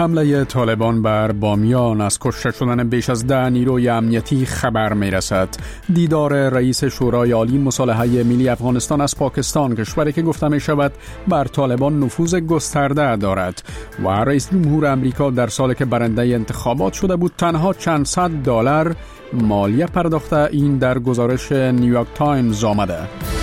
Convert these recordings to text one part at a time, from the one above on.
حمله طالبان بر بامیان از کشته شدن بیش از 10 نیروی امنیتی خبر می‌رسد. دیدار رئیس شورای عالی مصالحه ملی افغانستان از پاکستان، کشوری که گفته می‌شود بر طالبان نفوذ گسترده دارد، و رئیس جمهور امریکا در سالی که برنده انتخابات شده بود تنها چند صد دلار مالیه پرداخته، این در گزارش نیویورک تایمز آمده.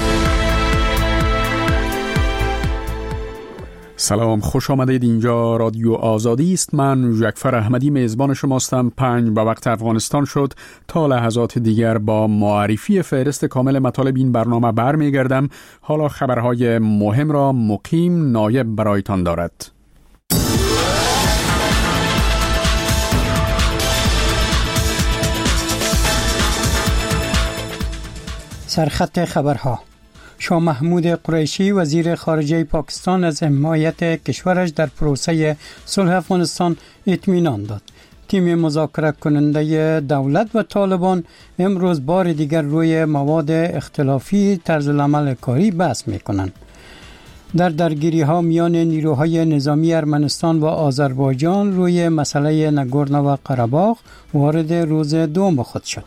سلام، خوش آمدید. اینجا رادیو آزادی است. من جعفر احمدی میزبان شماستم. 5 به وقت افغانستان شد. تا لحظات دیگر با معرفی فهرست کامل مطالب این برنامه برمیگردم. حالا خبرهای مهم را مقیم نایب برایتان دارد. سرخط خبرها: شاه محمود قریشی وزیر خارجه پاکستان از حمایت کشورش در پروسه صلح افغانستان اطمینان داد. تیم مذاکره کننده دولت و طالبان امروز بار دیگر روی مواد اختلافی طرز العمل کاری بحث می‌کنند. در درگیری ها میان نیروهای نظامی ارمنستان و آذربایجان روی مسئله ناگورنو و قره‌باغ وارد روز دوم خود شد.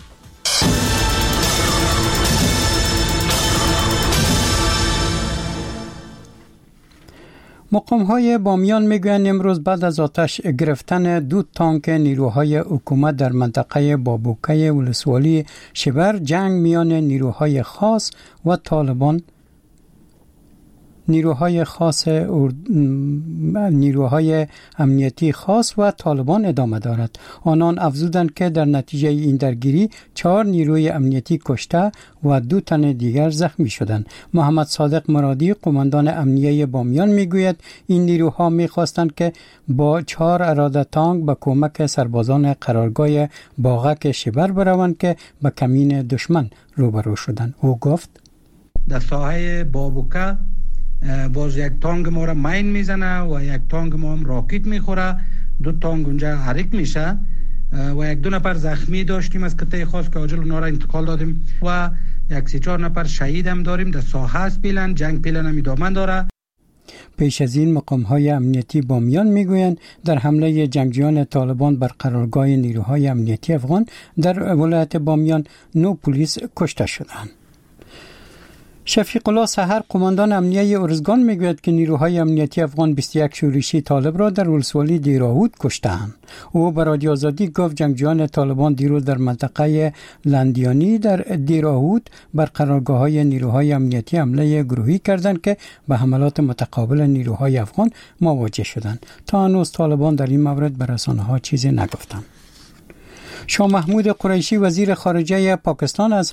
مقام‌های بامیان میگویند امروز بعد از آتش گرفتن 2 تانک نیروهای حکومت در منطقه بابوکه ولسوالی شبر، جنگ میان نیروهای خاص و طالبان نیروهای امنیتی خاص و طالبان ادامه دارد. آنان افزودند که در نتیجه این درگیری 4 نیروی امنیتی کشته و 2 تن دیگر زخمی شدند. محمد صادق مرادی، قماندان امنیه بامیان، میگوید این نیروها میخواستند که با 4 اراده تانک به کمک سربازان قرارگاه باغک شبر بروند که به کمین دشمن روبرو شدند. او گفت در ساحه بابوکه باز یک تانک ما را مین میزنه و یک تانک ما هم راکت میخوره. 2 تانک اونجا حرک میشه و 1-2 نفر زخمی داشتیم از کته خاص که عاجل اونا را انتقال دادیم و 1-3-4 نفر شهید هم داریم. در ساحه است پیلن، جنگ پیلن هم ادامه داره. پیش از این مقام‌های امنیتی بامیان میگویند در حمله جنگجویان طالبان بر قرارگاه نیروهای امنیتی افغان در ولایت بامیان 9 پلیس کشته شدند. شفیق الله سحر، قماندان امنیه ارزگان، میگوید که نیروهای امنیتی افغان 21 شورشی طالب را در ولسوالی دیراهود کشتند. او به رادیو آزادی گفت جنگجویان طالبان دیروز در منطقه لندیانی در دیراهود بر قرارگاه‌های نیروهای امنیتی حمله گروهی کردند که به حملات متقابل نیروهای افغان مواجه شدند. تا هنوز طالبان در این مورد به رسانه‌ها چیزی نگفتند. شاه محمود قریشی وزیر خارجه پاکستان از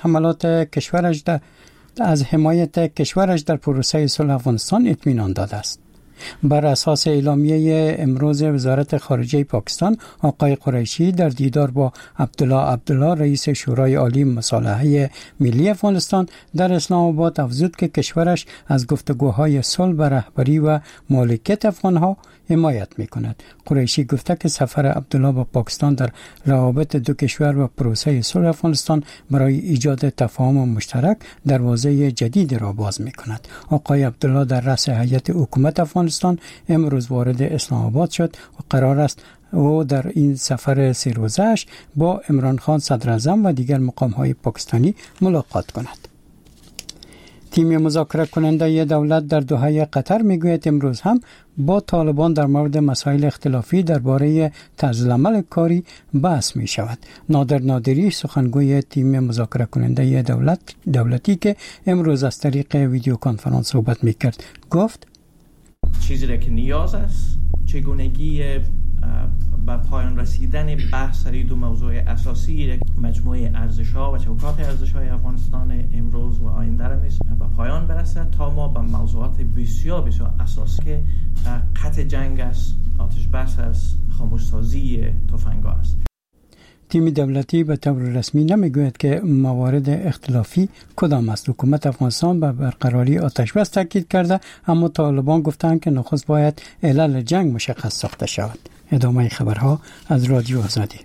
حمایت کشورش در پروسه صلح افغانستان اطمینان داده است. بر اساس اعلامیه امروز وزارت خارجه پاکستان، آقای قریشی در دیدار با عبدالله رئیس شورای عالی مصالحه ملی افغانستان در اسلام آباد افزود که کشورش از گفتگوهای صلح و رهبری و مالکیت افغانها حمایت می‌کند. قریشی گفته که سفر عبدالله به پاکستان در روابط 2 کشور و پروسه صلح افغانستان برای ایجاد تفاهم مشترک دروازه جدید را باز می‌کند. آقای عبدالله در رأس هیئت حکومت افغانستان امروز وارد اسلام آباد شد و قرار است او در این سفر 3 روزه‌اش با عمران خان صدراعظم و دیگر مقام‌های پاکستانی ملاقات کند. تیم مذاکره کننده دولت در دوحه قطر میگوید امروز هم با طالبان در مورد مسائل اختلافی درباره طرز العمل کاری بحث می شود. نادر نادری، سخنگوی تیم مذاکره کننده دولتی که امروز از طریق ویدیو کنفرانس صحبت می کرد، گفت چیزی را که نیاز است چگونگی به پایان رسیدن بحث سر 2 موضوع اساسی، مجموعه ارزش‌ها و چوکات ارزش‌های افغانستان امروز و آینده را به پایان برسد تا ما به موضوعات بسیار اساسی که قطع جنگ است، آتش بس است، خاموش‌سازی تفنگ‌ها است. تیم دولتی به طور رسمی نمیگوید که موارد اختلافی کدام است. حکومت افغانستان به برقراری آتش بس تاکید کرده، اما طالبان گفتند که نخست باید علل جنگ مشخص ساخته شود. ادامه خبرها از رادیو آزادی.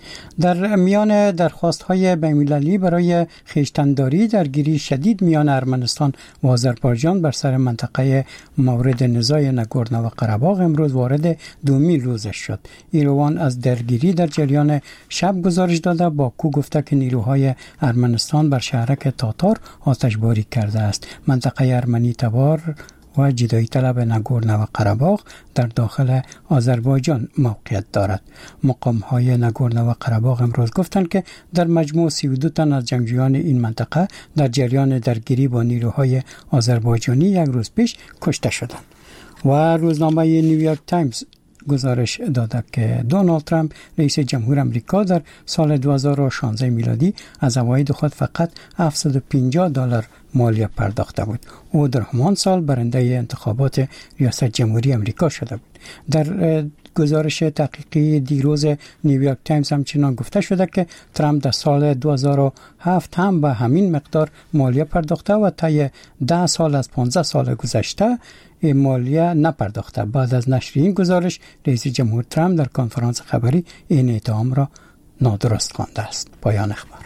در میان درخواست‌های بین‌المللی برای خویشتن‌داری درگیری شدید میان ارمنستان و آذربایجان بر سر منطقه مورد نزاع ناگورنو و قره‌باغ امروز وارد دومین روزش شد. ایروان از درگیری در جریان شب گزارش داده، باکو گفته که نیروهای ارمنستان بر شهرک تاتار آتشباری کرده است. منطقه ارمنی تبار و جدایی طلب ناگورنو و قره‌باغ در داخل آذربایجان موقعیت دارد. مقام‌های ناگورنو و قره‌باغ امروز گفتند که در مجموع 32 تن از جنگجویان این منطقه در جریان درگیری با نیروهای آذربایجانی یک روز پیش کشته شدند. و روزنامه نیویورک تایمز گزارش داده که دونالد ترامپ رئیس جمهور آمریکا در سال 2016 میلادی از عواید خود فقط $750 مالیه پرداخته بود. او در همان سال برنده انتخابات ریاست جمهوری آمریکا شده بود. در گزارش تحقیقی دیروز نیویورک تایمز همچنان گفته شده که ترامپ در سال 2007 هم به همین مقدار مالیه پرداخته و طی 10 سال از 15 سال گذشته مالیه نپرداخته. بعد از نشر این گزارش رئیس جمهور ترامپ در کنفرانس خبری این اتهام را نادرست خوانده است. پایان اخبار.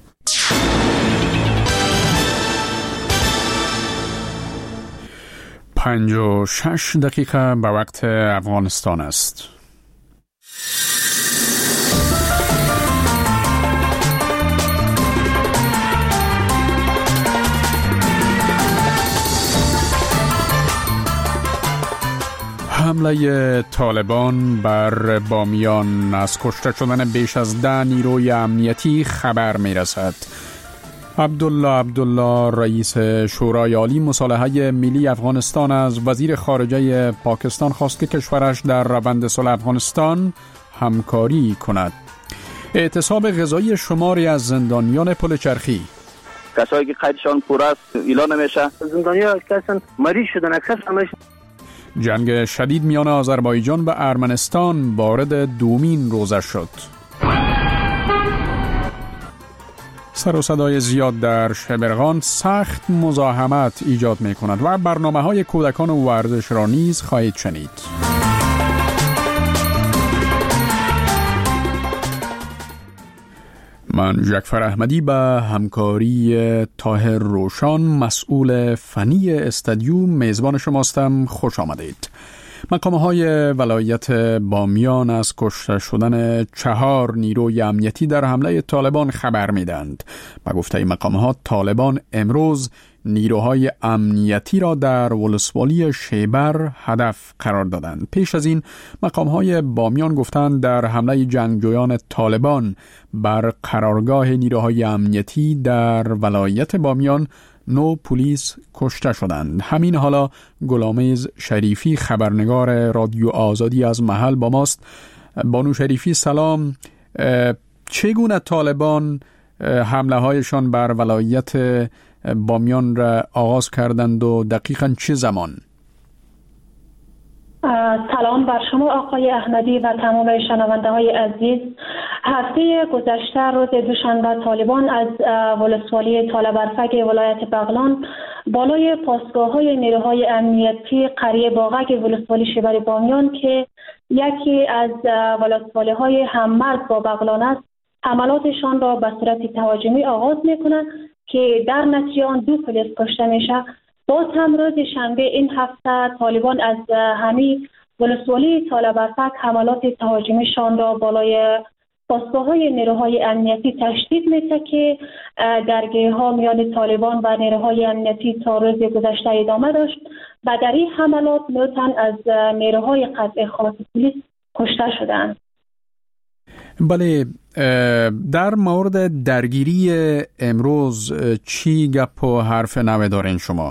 56 دقیقه به وقت افغانستان است. حمله طالبان بر بامیان از کشته شدن بیش از 10 نیروی امنیتی خبر می رسد. عبدالله رئیس شورای عالی مصالحه ملی افغانستان از وزیر خارجه پاکستان خواست که کشورش در روند صلح افغانستان همکاری کند. اعتصاب غذایی شماری از زندانیان پل چرخی. کسایی که قیدشان پور است اعلان نمیشه. زندانیان اکثرا مریض شدن، اکثرا جنگ شدید میان آذربایجان و ارمنستان وارد دومین روزه شد. سر و صدای زیاد در شبرغان سخت مزاحمت ایجاد می کند و برنامه‌های کودکان و ورزش را نیز خواهید شنید. من جعفر احمدی به همکاری طاهر روشان مسئول فنی استودیو میزبان شماستم. خوش آمدید. مقام‌های ولایت بامیان از کشته شدن 4 نیروی امنیتی در حمله طالبان خبر می‌دهند. به گفته مقام‌ها طالبان امروز نیروهای امنیتی را در ولسوالی شیبر هدف قرار دادند. پیش از این مقام‌های بامیان گفتند در حمله جنگجویان طالبان بر قرارگاه نیروهای امنیتی در ولایت بامیان 9 پلیس کشته شدند. همین حالا گلامیز شریفی خبرنگار رادیو آزادی از محل با ماست. بانو شریفی سلام. چگونه طالبان حمله هایشان بر ولایت بامیان را آغاز کردند و دقیقاً چه زمان؟ سلام بر شما آقای احمدی و تمام شنونده های عزیز. هفته گذشته روز دوشنبه طالبان از ولسوالی طالبرفگ ولایت بغلان بالای پاسگاه های نیروهای امنیتی قریه باغک ولسوالی شیبر بامیان که یکی از ولسوالی های هممرز با بغلان است حملاتشان را به صورت تهاجمی آغاز میکنند که در نتیجه آن 2 پلیس کشته میشه. باز هم روز شنبه این هفته طالبان از همین ولسوالی طالبرفگ حملات تهاجمیشان را بالای پاسگاه‌های نیروهای امنیتی تشدید می‌ده که درگیری‌ها میان طالبان و نیروهای امنیتی تا روز گذشته ادامه داشت و در این حملات 9 تن از نیروهای قطع خاص پلیس کشته شدند. بله، در مورد درگیری امروز چی گپ و حرف نو دارین شما؟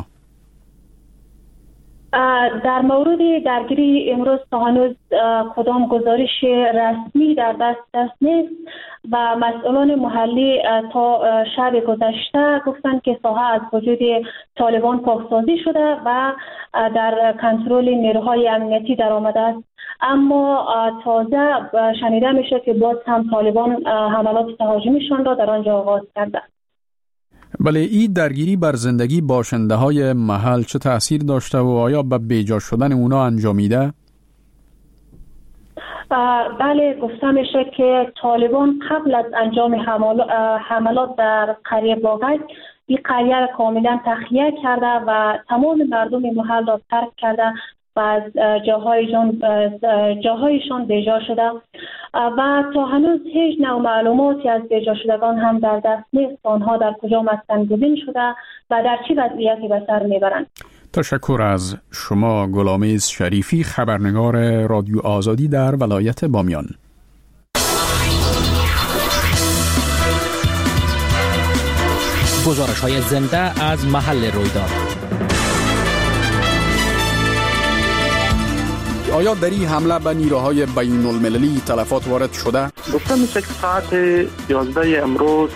در مورد درگیری امروز تا هنوز کدام گزارش رسمی در دست نیست و مسئولان محلی تا شب گذشته گفتند که ساحه از وجود طالبان پاکسازی شده و در کنترل نیروهای امنیتی در آمده است. اما تازه شنیده میشه که باز هم طالبان حملات تهاجمیشان را در آنجا آغاز کرده. بله، این درگیری بر زندگی باشنده های محل چه تأثیر داشته و آیا به بیجا شدن اونا انجامیده؟ بله، گفته میشه که طالبان قبل از انجام حملات در قریه باغک این قریه را کاملا تخلیه کرده و تمام مردم محل را ترک کرده و از جاهایشان بیجا شده و تا هنوز هیچ نوع معلوماتی از بیجا شدگان هم در دست نیست. آنها در کجا مسکن‌گزین شده و در چه وضعیتی به سر میبرند. تشکر از شما گلامیز شریفی، خبرنگار رادیو آزادی در ولایت بامیان. گزارش‌های زنده از محل رویداد. آیا در این حمله به نیروهای بین المللی تلفات وارد شده؟ گفته میشه که ساعت 11 امروز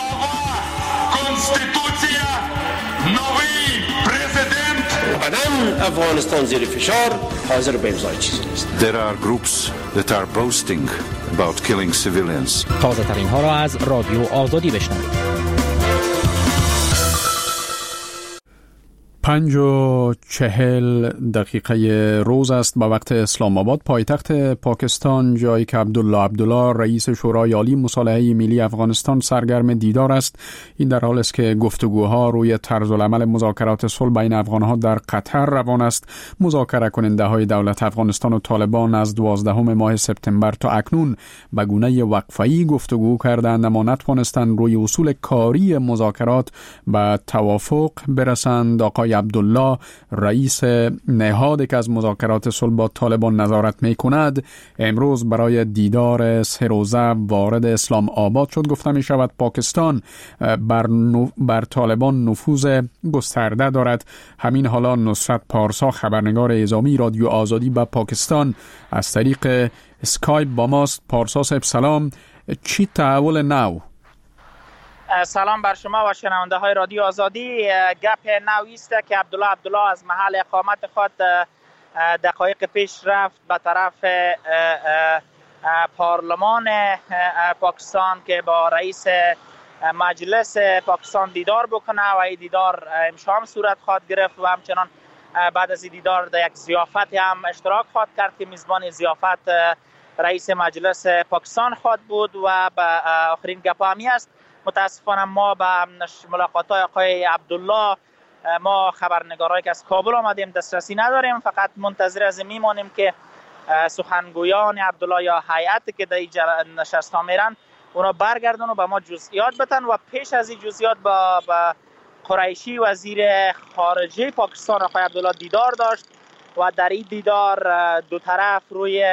افغانستان زیر فشار حاضر به امضای چیزی نیست. There are groups that are boasting about killing civilians. تازه ترین ها را از رادیو آزادی بشنوید. 5:40 روز است به وقت اسلام آباد، پایتخت پاکستان، جایی که عبدالله رئیس شورای عالی مصالحه ملی افغانستان سرگرم دیدار است. این در حالی است که گفتگوها روی طرز العمل مذاکرات صلح بین افغانها در قطر روان است. مذاکره کننده های دولت افغانستان و طالبان از 12 ماه سپتامبر تا اکنون به گونه وقفه‌ای گفتگو کردند، اما نتوانستند روی اصول کاری مذاکرات به توافق برسند. آقای عبدالله رئیس نهادی که از مذاکرات صلح با طالبان نظارت می کند امروز برای دیدار 3 روزه وارد اسلام آباد شد. گفته می شود پاکستان بر طالبان نفوذ گسترده دارد. همین حالا نصرت پارسا، خبرنگار اعزامی رادیو آزادی به پاکستان، از طریق اسکایپ با ماست. پارسا صاحب سلام، چی تحول نو؟ سلام بر شما و شنونده های رادیو آزادی. گپ نوی است که عبدالله از محل اقامت خود دقایق پیش رفت به طرف پارلمان پاکستان که با رئیس مجلس پاکستان دیدار بکنه و این دیدار امشام صورت خواهد گرفت و همچنان بعد از این دیدار در یک ضیافت هم اشتراک خواهد کرد که میزبان ضیافت رئیس مجلس پاکستان خواهد بود و به آخرین گپ همی است. متاسفانه ما به ملاقات های آقای عبدالله، ما خبرنگارایی که از کابل آمدیم دسترسی نداریم، فقط منتظر از میمانیم که سخنگویان عبدالله یا هیئتی که در این نشست ها میرن اونا برگردن و به ما جزئیات بدن. و پیش از این جزئیات با قریشی وزیر خارجه پاکستان آقای عبدالله دیدار داشت و در این دیدار دو طرف روی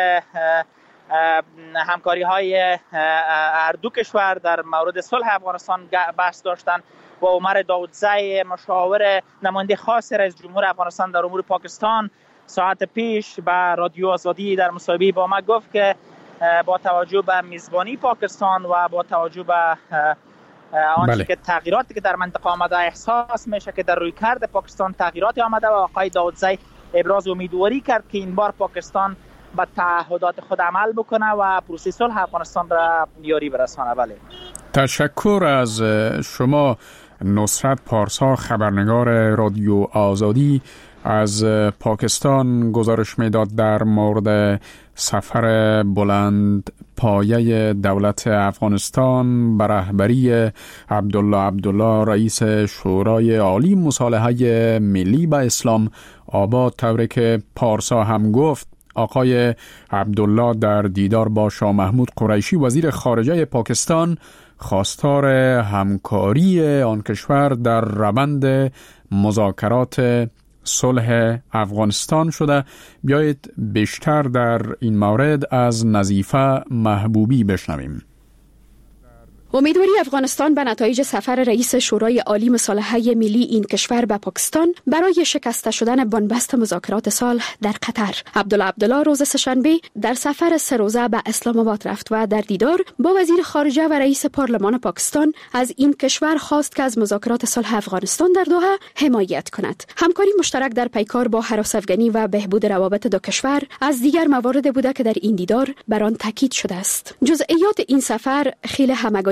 همکاری های هر دو کشور در مورد صلح افغانستان بحث داشتند و عمر داودزی، مشاور نماینده خاص رئیس جمهور افغانستان در امور پاکستان، ساعت پیش به رادیو آزادی در مصاحبه با ما گفت که با توجه به میزبانی پاکستان و با توجه به آنچه که تغییراتی که در منطقه آمده احساس میشه که در رویکرد پاکستان تغییراتی آمده و آقای داودزی ابراز امیدواری کرد که این بار پاکستان به تعهدات خود عمل بکنه و پروسه صلح افغانستان را یاری برسانه. بله. تشکر از شما نصرت پارسا، خبرنگار رادیو آزادی از پاکستان. گزارش میداد در مورد سفر بلند پایه دولت افغانستان به رهبری عبدالله رئیس شورای عالی مصالحه ملی به اسلام آباد. طوری که پارسا هم گفت، آقای عبدالله در دیدار با شاه محمود قریشی وزیر خارجه پاکستان خواستار همکاری آن کشور در روند مذاکرات صلح افغانستان شده. بیایید بیشتر در این مورد از نظیفه محبوبی بشنویم. امیدواری افغانستان به نتایج سفر رئیس شورای عالی مصالحه ملی این کشور به پاکستان برای شکسته شدن بنبست مذاکرات صلح در قطر. عبدالله روز سه‌شنبه در سفر 3 روزه به اسلام آباد رفت و در دیدار با وزیر خارجه و رئیس پارلمان پاکستان از این کشور خواست که از مذاکرات صلح افغانستان در دوحه حمایت کند. همکاری مشترک در پیکار با هراس‌افغانی و بهبود روابط دو کشور از دیگر موارد بوده که در این دیدار بر آن تاکید شده است. جزئیات این سفر خیلی همگانی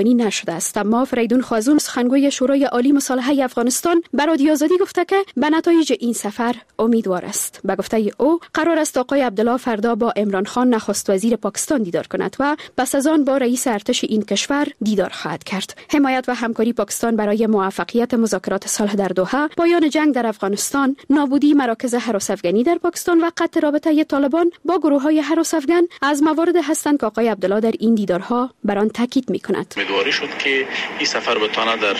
ارزیابی نشده است. اما فریدون خازون سخنگوی شورای عالی مصالحه افغانستان به رادیو آزادی گفته که به نتایج این سفر امیدوار است. به گفته او قرار است آقای عبدالله فردا با عمران خان نخست وزیر پاکستان دیدار کند و پس از آن با رئیس ارتش این کشور دیدار خواهد کرد. حمایت و همکاری پاکستان برای موفقیت مذاکرات صلح در دوحه، پایان جنگ در افغانستان، نابودی مراکز هراس افغانی در پاکستان و قطع رابطه طالبان با گروه‌های هراس افغان از موارد هستند که آقای عبدالله در این دیدارها بر آن تاکید می‌کند. امیدواری شد که این سفر بتونه در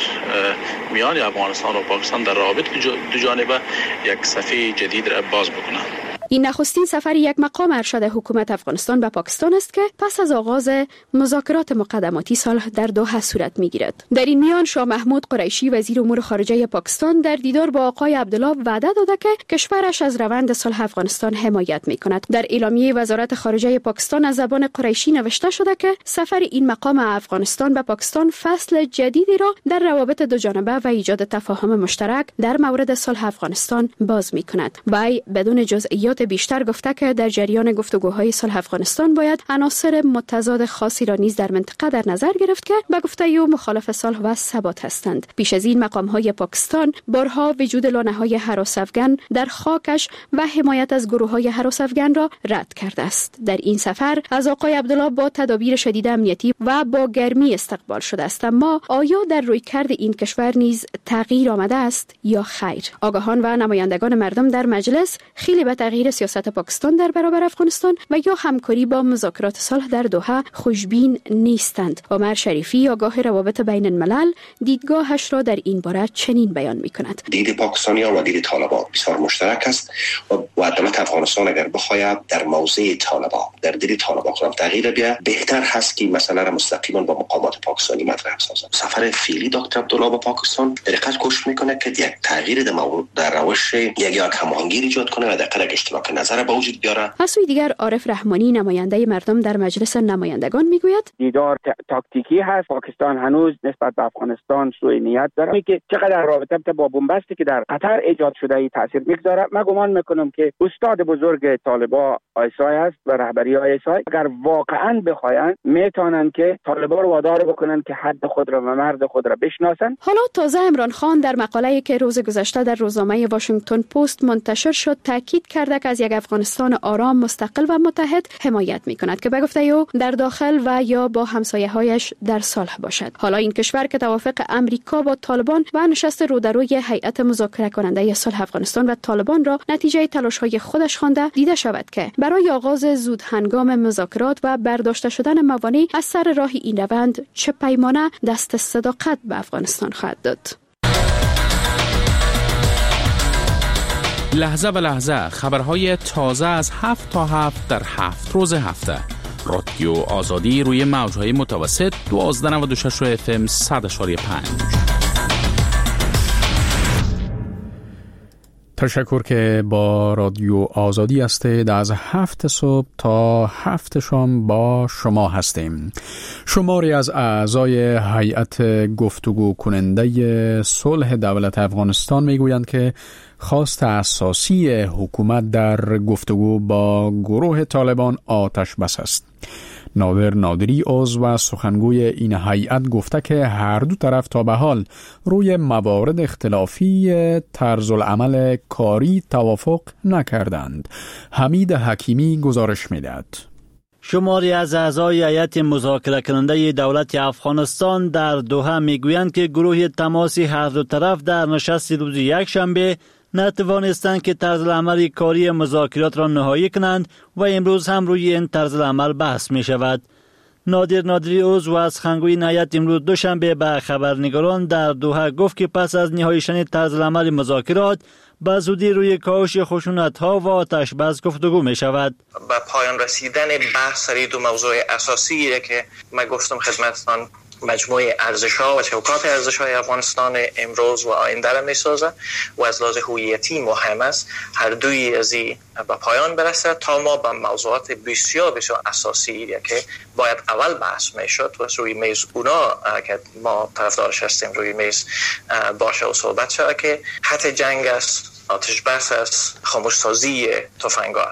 میان افغانستان و پاکستان در روابط دو جانبه یک صفحه جدید را باز بکنه. این نخستین سفر یک مقام ارشد حکومت افغانستان به پاکستان است که پس از آغاز مذاکرات مقدماتی صلح در دوحه صورت می‌گیرد. در این میان شاه محمود قریشی وزیر امور خارجه پاکستان در دیدار با آقای عبدالله وعده داده که کشورش از روند صلح افغانستان حمایت می‌کند. در اعلامیه وزارت خارجه پاکستان از زبان قریشی نوشته شده که سفر این مقام افغانستان به پاکستان فصل جدیدی را در روابط دو جانبه و ایجاد تفاهم مشترک در مورد صلح افغانستان باز می‌کند. وی بدون جزئیات بیشتر گفته که در جریان گفتگوهای صلح افغانستان باید عناصر متضاد خاصی را نیز در منطقه در نظر گرفت که به گفته او مخالف صلح و ثبات هستند. پیش از این مقام‌های پاکستان بارها وجود لانه‌های هراس افغان در خاکش و حمایت از گروه‌های هراس افغان را رد کرده است. در این سفر از آقای عبدالله با تدابیر شدید امنیتی و با گرمی استقبال شده است، اما آیا در رویکرد این کشور نیز تغییر آمده است یا خیر؟ آگاهان و نمایندگان مردم در مجلس خیلی به تغییر سیاست پاکستان در برابر افغانستان و یا همکاری با مذاکرات صلح در دوحه خوشبین نیستند. عمر شریفی آگاه روابط بین الملل دیدگاهش را در این باره چنین بیان می‌کند. دید پاکستانیان و دید طالبان بسیار مشترک است و دولت افغانستان اگر بخواهد در موضع طالبان در دید طالبان خودم تغییر بیاید، بهتر هست که مسئله را مستقیما با مقامات پاکستانی مطرح سازد. سفر فعلی دکتر عبدالله به پاکستان در حقیقت کوشش می‌کند که یک تغییر در روش یک هماهنگی ایجاد کنه و در قدر اشتراک نظر به وجود بیاره. از سوی دیگر عارف رحمانی نماینده مردم در مجلس نمایندگان میگوید دیدار تاکتیکی هست. پاکستان هنوز نسبت به افغانستان سوء نیت داره که چقدر رابطه با بنبستی که در قطر ایجاد شده ای تاثیر میگذاره. من گمان میکنم که استاد بزرگ طالبا آیسای است و رهبری آیسای اگر واقعا بخواین میتونن که طالبا رو وادار بکنن که حد خود را و مرد خود را بشناسن. حالا تازه عمران خان در مقاله‌ای که روز گذشته در روزنامه واشنگتن پست منتشر شد تاکید کرده که از یک افغانستان آرام، مستقل و متحد حمایت می‌کند که به گفته او در داخل و یا با همسایه‌هایش در صلح باشد. حالا این کشور که توافق امریکا با طالبان و نشست رودروی هیئت مذاکره کننده صلح افغانستان و طالبان را نتیجه تلاش‌های خودش خوانده، دیده شود که برای آغاز زود هنگام مذاکرات و برداشته شدن موانع از سر راه این روند چه پیمانه دست صداقت به افغانستان خواهد داد. لحظه به لحظه خبرهای تازه از 7 تا 7 در 7 روز هفته. رادیو آزادی روی موجهای متوسط 1296 FM 100.5. تشکر که با رادیو آزادی هستید. از 7 صبح تا 7 شام با شما هستیم. شماری از اعضای هیئت گفتگو کننده صلح دولت افغانستان میگویند که خواست اساسی حکومت در گفتگو با گروه طالبان آتش بس است. نادر نادری عضو و سخنگوی این هیئت گفته که هر دو طرف تا به حال روی موارد اختلافی طرز العمل کاری توافق نکردند. حمید حکیمی گزارش می‌دهد. شماری از اعضای هیئت مذاکره کننده دولت افغانستان در دوحه میگویند که گروه تماسی هر دو طرف در نشست روز یکشنبه نتوانستند که طرز العمل کاری مذاکرات را نهایی کنند و امروز هم روی این طرز العمل بحث می شود. نادر نادری عضو از سخنگوی هیئت امروز دوشنبه به خبرنگاران در دوحه گفت که پس از نهایی شدن طرز العمل مذاکرات به زودی روی کاهش خشونت‌ها و آتش بس گفتگو می شود. به پایان رسیدن بحث سر دو موضوع اساسی که من گفتم خدمتتان مجموعه ارزش‌ها و چوکات ارزش‌های افغانستان امروز و آینده را می‌سازد و از لحاظ هویتی مهم است هر دوی از این به پایان برسد تا ما به موضوعات بسیار اساسی که باید اول بحث می‌شد و روی میز اونا که ما طرفدارش هستیم روی میز باشه و صحبت شود که حتی جنگ است، آتش بس است، خاموش سازی تفنگ‌ها است.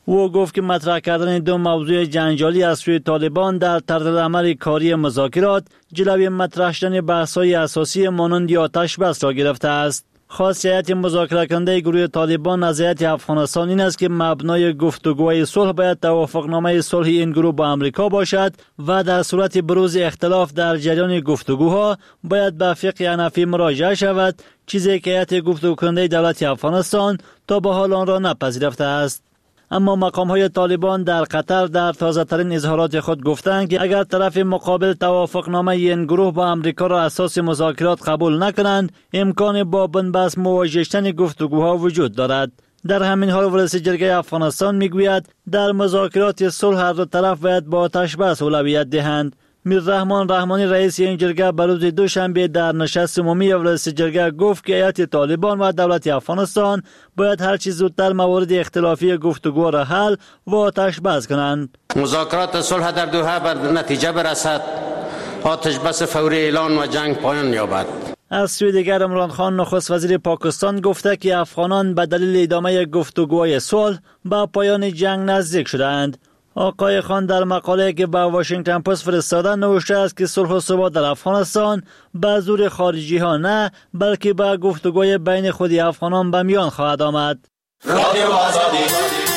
او گفت که مطرح کردن دو موضوع جنجالی از سوی طالبان در طرز عمل کاری مذاکرات جلوی مطرح شدن بحث‌های اساسی مانند آتش بس را گرفته است. خاصیت مذاکره کننده گروه طالبان از هیئت افغانستان این است که مبنای گفتگوهای صلح باید توافقنامه صلح این گروه با امریکا باشد و در صورت بروز اختلاف در جریان گفتگوها باید به فقه حنفی مراجعه شود، چیزی که هیئت گفتگو کننده دولت افغانستان تا به حال آن را نپذیرفته است. اما مقام‌های طالبان در قطر در تازه‌ترین اظهارات خود گفتند که اگر طرف مقابل توافقنامه این گروه با امریکا را اساس مذاکرات قبول نکنند، امکان با بنبست مواجه شدن گفتگوها وجود دارد. در همین حال رئیس جرگه افغانستان میگوید در مذاکرات صلح هر دو طرف باید با آتش بس اولویت دهند. میررحمان رحمانی رئیس این جرگه به روز دوشنبه در نشست عمومی رئیس جرگه گفت که هیئت طالبان و دولت افغانستان باید هر چیز زودتر موارد اختلافی گفتگو را حل و آتش بس کنند. مذاکرات صلح در دوحه بر نتیجه برسد، آتش بس فوری اعلان و جنگ پایان یابد. از سوی دیگر عمران خان نخست وزیر پاکستان گفته که افغانان به دلیل ادامه گفتگوهای صلح به پایان جنگ نزدیک شدند. آقای خان در مقاله که به واشنگتن پست فرستاده نوشته است که صلح و ثبات در افغانستان به زور خارجی ها نه بلکه به گفتگوی بین خود افغانان به میان خواهد آمد. رادیو آزادی.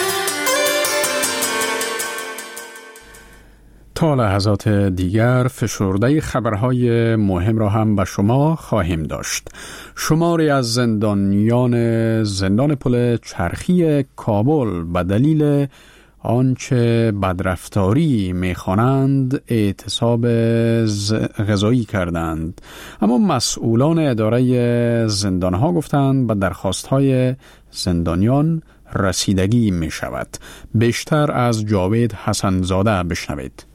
تا لحظات دیگر فشرده خبرهای مهم را هم به شما خواهیم داشت. شماری از زندانیان زندان پل چرخی کابل به دلیل آنچه بدرفتاری می‌خوانند اعتصاب غذایی کردند، اما مسئولان اداره زندانها گفتند به درخواست‌های زندانیان رسیدگی می‌شود. بیشتر از جاوید حسنزاده بشنوید.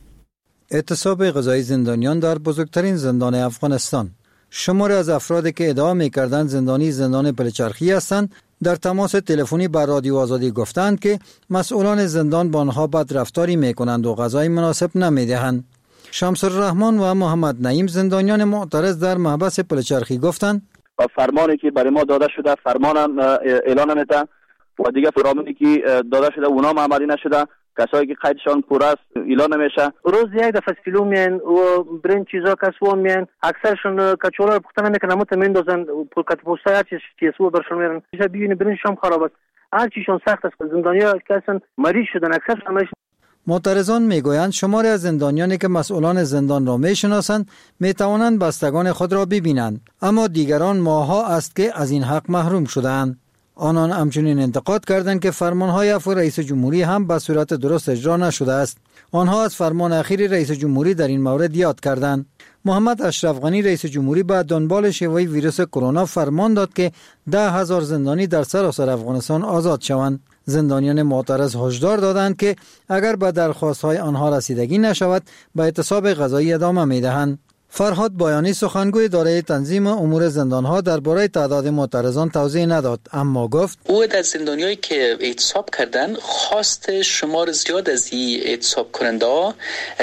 اعتصاب غذایی زندانیان در بزرگترین زندان افغانستان. شماری از افرادی که ادعا می‌کردند زندانی زندان پلچرخی هستند در تماس تلفنی با رادیو آزادی گفتند که مسئولان زندان با آنها بدرفتاری میکنند و غذای مناسب نمیدهند. شمس الرحمن و محمد نعیم زندانیان معترض در محبس پلچرخی گفتند فرمانی که برای ما داده شده فرمان اعلان نمیده و دیگه فرمانی که داده شده اونا عملی نشده، کسایی که قیدشان پر است اعلان نمیشه. روز یک دفعه کیلو میان و برنج چیزا کسو میان، اکثرشون کچولا رو پختن میکنن متمندازن پولکت پوستا هر چیزو برشون میرن. چیزا بیون برنجشون خراب است. هر چیشون سخت است. زندانیا که اصلا مریض شدن، اکثرشون مریض. معترضان میگویند شماری از زندانیانی که مسئولان زندان را میشناسند میتوانند بستگان خود را ببینند، اما دیگران ماه‌ها است که از این حق محروم شدند. آنان همچنین انتقاد کردند که فرمانهای عفو رئیس جمهوری هم به صورت درست اجرا نشده است. آنها از فرمان اخیر رئیس جمهوری در این مورد یاد کردند. محمد اشرف غنی رئیس جمهوری به دنبال شیوع ویروس کرونا فرمان داد که 10,000 زندانی در سراسر افغانستان آزاد شوند. زندانیان معترض هشدار دادند که اگر به درخواست‌های آنها رسیدگی نشود به اعتصاب غذایی ادامه می‌دهند. فرهاد بایانی سخنگوی اداره تنظیم امور زندانها درباره تعداد معترضان توضیح نداد، اما گفت او در زندانیایی که اعتصاب کردند خواست شمار زیاد از این اعتصاب کننده ها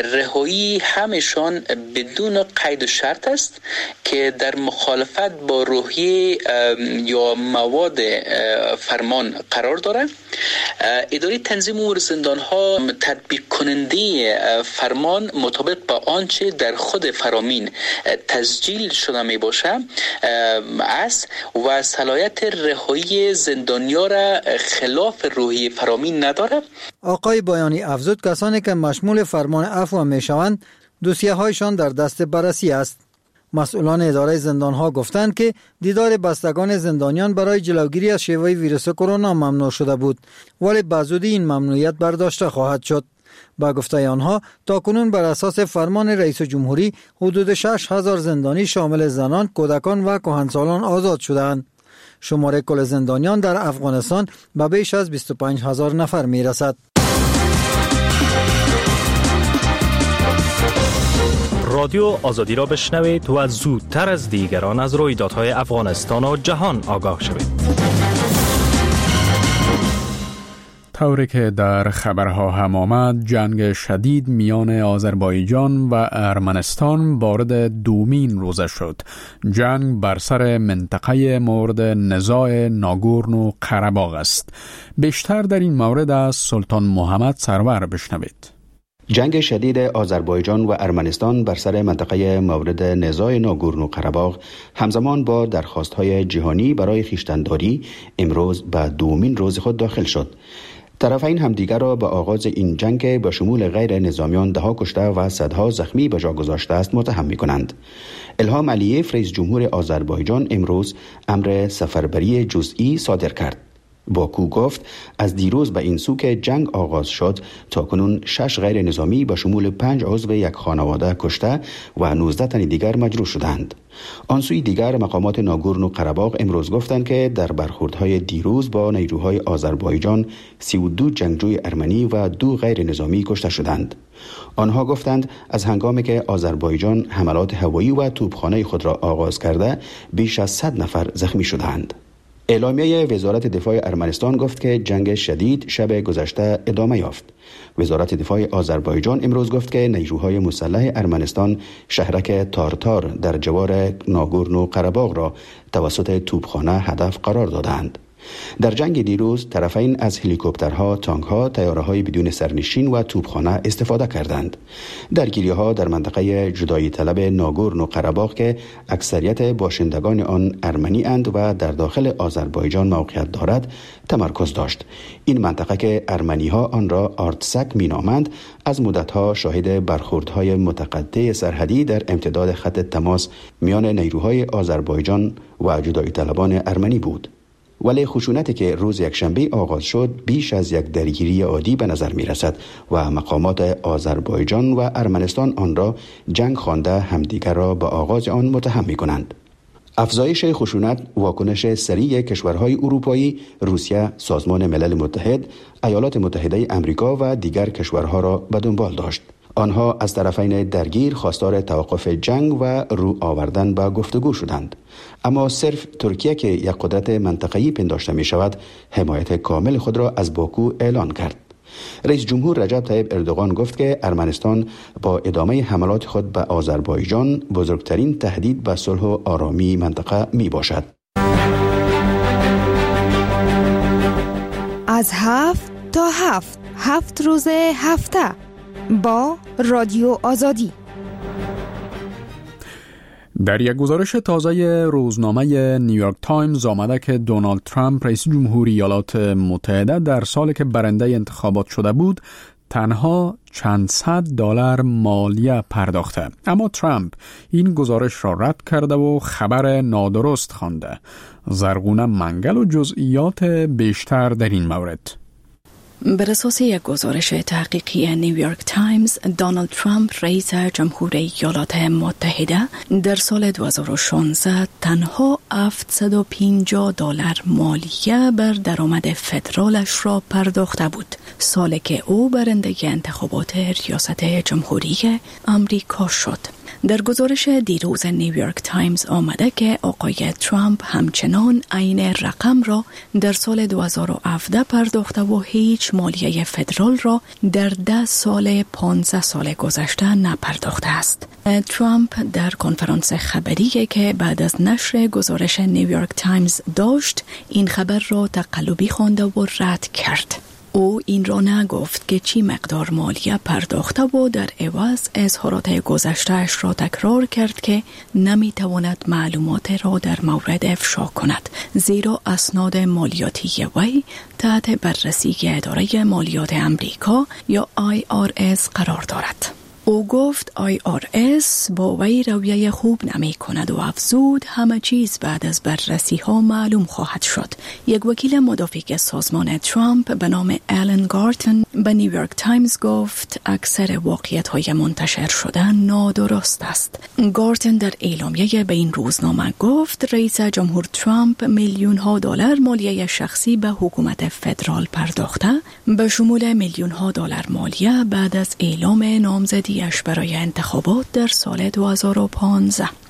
رهایی همشان بدون قید و شرط است که در مخالفت با روحیه یا مواد فرمان قرار دارد. اداره تنظیم امور زندانها تطبیق کننده فرمان مطابق با آنچه در خود فرامین تسجیل شده می باشه است و صلاحیت رهایی زندانیا را خلاف روحیه فرامین نداره. آقای بایانی افزود کسانی که مشمول فرمان عفو می شوند دوسیه هایشان در دست بررسی است. مسئولان اداره زندانها گفتند که دیدار بستگان زندانیان برای جلوگیری از شیوع ویروس کرونا ممنوع شده بود، ولی به زودی این ممنوعیت برداشته خواهد شد. با گفته آنها تاکنون بر اساس فرمان رئیس جمهوری حدود 6,000 زندانی شامل زنان، کودکان و کهنسالان آزاد شدند. شمار کل زندانیان در افغانستان به بیش از 25,000 نفر می رسد. رادیو آزادی را بشنوید و زودتر از دیگران از رویدادهای افغانستان و جهان آگاه شوید. طوری که در خبرها هم آمد، جنگ شدید میان آذربایجان و ارمنستان وارد دومین روزه شد. جنگ بر سر منطقه مورد نزاع ناگورنو قره‌باغ است. بیشتر در این مورد از سلطان محمد سرور بشنوید. جنگ شدید آذربایجان و ارمنستان بر سر منطقه مورد نزاع ناگورنو قره‌باغ همزمان با درخواست‌های جهانی برای خویشتن‌داری امروز به دومین روز خود داخل شد. طرفین همدیگر را به آغاز این جنگ به شمول غیر نظامیان ده‌ها کشته و صدها زخمی به جا گذاشته است متهم می‌کنند. الهام علیف رئیس جمهور آذربایجان امروز امر سفربری جزئی صادر کرد. باکو گفت از دیروز به این سو که جنگ آغاز شد تا کنون 6 غیر نظامی به شمول 5 عضو یک خانواده کشته و 19 تن دیگر مجروح شدند. آن سوی دیگر مقامات ناگورنو قره‌باغ امروز گفتند که در برخوردهای دیروز با نیروهای آذربایجان 32 جنگجوی ارمنی و 2 غیر نظامی کشته شدند. آنها گفتند از هنگامی که آذربایجان حملات هوایی و توپخانه خود را آغاز کرده بیش از 100 نفر زخمی شدند. اعلامیه وزارت دفاع ارمنستان گفت که جنگ شدید شب گذشته ادامه یافت. وزارت دفاع آذربایجان امروز گفت که نیروهای مسلح ارمنستان شهرک تارتار در جوار ناگورنو قره‌باغ را توسط توپخانه هدف قرار دادند. در جنگ دیروز طرفین از هلیکوپترها، تانکها، طیاره‌های بدون سرنشین و توپخانه استفاده کردند. درگیری‌ها در منطقه جدایی طلب ناگورنو قره‌باغ که اکثریت باشندگان آن ارمنی اند و در داخل آذربایجان موقعیت دارد تمرکز داشت. این منطقه که ارمنی‌ها آن را آرتسک می‌نامند از مدت‌ها شاهد برخوردهای متقطع سرحدی در امتداد خط تماس میان نیروهای آذربایجان و جدایی طلبان ارمنی بود. ولی خشونتی که روز یکشنبه آغاز شد بیش از یک درگیری عادی به نظر می رسد و مقامات آذربایجان و ارمنستان آن را جنگ خوانده همدیگر را به آغاز آن متهم می کنند. افزایش خشونت واکنش سریع کشورهای اروپایی، روسیه، سازمان ملل متحد، ایالات متحده آمریکا و دیگر کشورها را به دنبال داشت. آنها از طرفین درگیر خواستار توقف جنگ و رو آوردن به گفتگو شدند. اما صرف ترکیه که یک قدرت منطقه‌ای پنداشته می شود حمایت کامل خود را از باکو اعلان کرد. رئیس جمهور رجب طیب اردوغان گفت که ارمنستان با ادامه حملات خود به آذربایجان بزرگترین تهدید به صلح و آرامی منطقه می باشد. از 7 تا 7 روز هفته با رادیو آزادی. در یک گزارش تازه روزنامه نیویورک تایمز آمده که دونالد ترامپ رئیس جمهوری ایالات متحده در سالی که برنده انتخابات شده بود تنها چند صد دلار مالیه پرداخته. اما ترامپ این گزارش را رد کرده و خبر نادرست خوانده. زرغونه منگل و جزئیات بیشتر در این مورد. بر اساس یک گزارش تحقیقی نیویورک تایمز، دونالد ترامپ رئیس جمهوری ایالات متحده در سال 2016 تنها $750 مالیه بر درآمد فدرالش را پرداخته بود، سالی که او برنده انتخابات ریاست جمهوری آمریکا شد. در گزارش دیروز نیویورک تایمز آمده که آقای ترامپ همچنان عین رقم را در سال 2017 پرداخته و هیچ مالیه فدرال را در 15 سال گذشته نپرداخته است. ترامپ در کنفرانس خبری که بعد از نشر گزارش نیویورک تایمز داشت این خبر را تقلبی خوانده و رد کرد. او این را نگفت که چی مقدار مالیه پرداخته و در عوض اظهارات گذشته‌اش را تکرار کرد که نمیتواند معلومات را در مورد افشا کند، زیرا اسناد مالیاتی وی تحت بررسی اداره مالیات امریکا یا IRS قرار دارد. او گفت IRS با وی رویه خوب نمی کند و افزود همه چیز بعد از بررسی ها معلوم خواهد شد. یک وکیل مدافع سازمان ترامپ به نام آلن گارتن به نیویورک تایمز گفت اکثر واقعیت های منتشر شده نادرست است. گارتن در اعلامیه به این روزنامه گفت رئیس جمهور ترامپ میلیون ها دلار مالیه شخصی به حکومت فدرال پرداخته، به شمول میلیون ها دلار مالیه بعد از اعلام نامزدی برای انتخابات در سال 2015.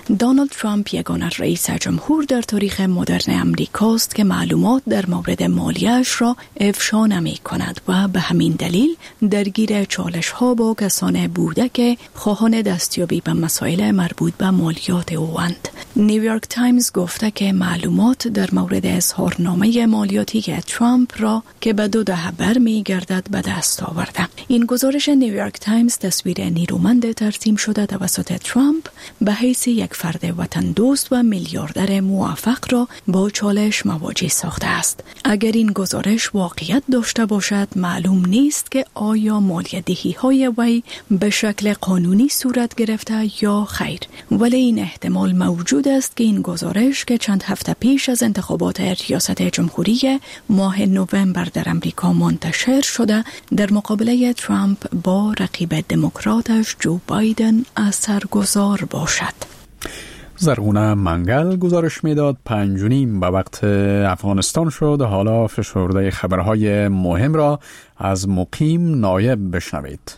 دونالد ترامپ یگانه رئیس جمهور در تاریخ مدرن امریکاست که معلومات در مورد مالیه‌اش را افشا نمی کند و به همین دلیل درگیر چالش ها با کسان بوده که خواهان دستیابی به مسائل مربوط به مالیات اوند. نیویورک تایمز گفته که معلومات در مورد اظهارنامه مالیاتی که ترامپ را که به 2 دهه برمی گردد به دست آورده. این گزارش نیویورک تایمز تصویر نیرومند ترسیم شده توسط ترامپ به حیث یک فرد وطن دوست و میلیاردر موفق را با چالش مواجه ساخته است. اگر این گزارش واقعیت داشته باشد، معلوم نیست که آیا مالیات‌دهی های وی به شکل قانونی صورت گرفته یا خیر، ولی این احتمال موجود است که این گزارش که چند هفته پیش از انتخابات ریاست جمهوری ماه نوامبر در امریکا منتشر شده در مقابله ترامپ با رقیب دموکراتش جو بایدن اثرگذار باشد. زرغونه منگل گزارش میداد. 5:30 به وقت افغانستان شد. حالا فشرده خبرهای مهم را از مقیم نایب بشنوید.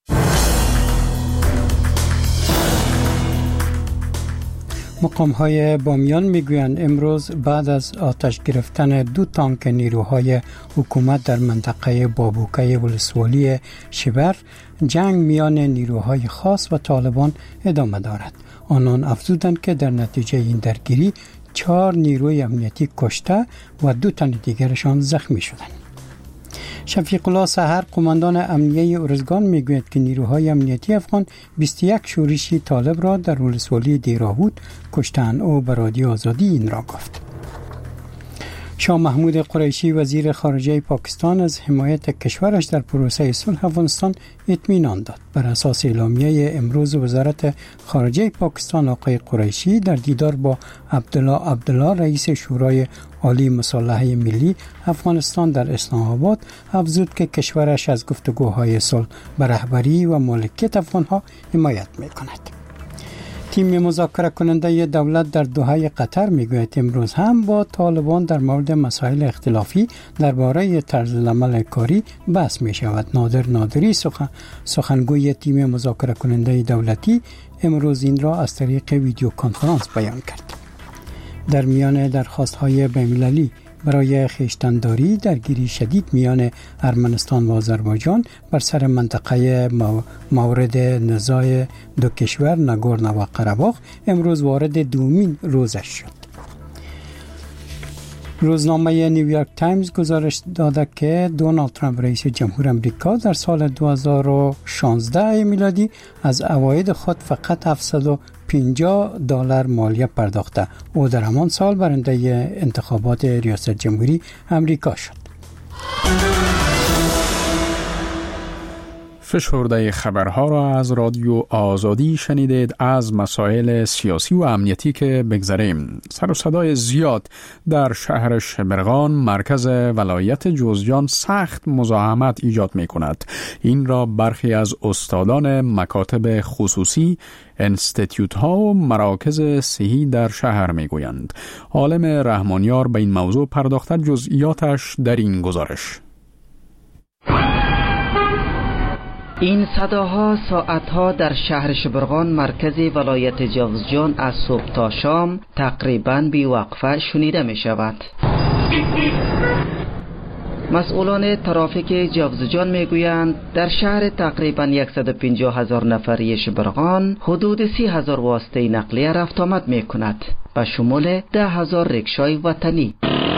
مقام‌های بامیان میگویند امروز بعد از آتش گرفتن 2 تانک نیروهای حکومت در منطقه بابوکه ولسوالی شبر، جنگ میان نیروهای خاص و طالبان ادامه دارد. آنان افزودند که در نتیجه این درگیری 4 نیروی امنیتی کشته و 2 تن دیگرشان زخمی شدند. شفیق الله سحر قماندان امنیه ارزگان میگوید که نیروهای امنیتی افغان 21 شورشی طالب را در ولسوالی دیراهود کشتند. او به رادیو آزادی این را گفت. شاه محمود قریشی وزیر خارجه پاکستان از حمایت کشورش در پروسه صلح افغانستان اطمینان داد. بر اساس اعلامیه امروز وزارت خارجه پاکستان، آقای قریشی در دیدار با عبدالله رئیس شورای عالی مصالحه ملی افغانستان در اسلام آباد افزود که کشورش از گفتگوهای صلح به رهبری و مالکیت افغانها حمایت می‌کند. تیم مذاکره کننده دولت در دوحه قطر میگوید امروز هم با طالبان در مورد مسائل اختلافی درباره طرز العمل کاری بحث می شود. نادر نادری سخنگوی تیم مذاکره کننده دولتی امروز این را از طریق ویدیو کنفرانس بیان کرد. در میان درخواست‌های بین‌المللی برای خویشتن‌داری درگیری شدید میان ارمنستان و آذربایجان بر سر منطقه مورد نزاع 2 کشور ناگورنو و قره‌باغ امروز وارد 2مین روزش شد. روزنامه نیویورک تایمز گزارش داده که دونالد ترامپ رئیس جمهور امریکا در سال 2016 میلادی از عواید خود فقط $750 مالیه پرداخته. او در همان سال برنده انتخابات ریاست جمهوری امریکا شد. فشرده خبرها را از رادیو آزادی شنیدید. از مسائل سیاسی و امنیتی که بگذریم. سر و صدای زیاد در شهر شبرغان مرکز ولایت جوزجان سخت مزاحمت ایجاد می کند. این را برخی از استادان مکاتب خصوصی، انستیتیوت ها و مراکز صحی در شهر می گویند. عالم رحمانیار به این موضوع پرداخته. جزئیاتش در این گزارش. این صداها ساعتها در شهر شبرغان مرکز ولایت جوزجان از صبح تا شام تقریباً بی‌وقفه شنیده می شود. مسئولان ترافیک جوزجان می گویند در شهر تقریباً 150,000 نفری شبرغان حدود 30,000 واسطه نقلیه رفت آمد می کند، به شمول 10,000 رکشای وطنی.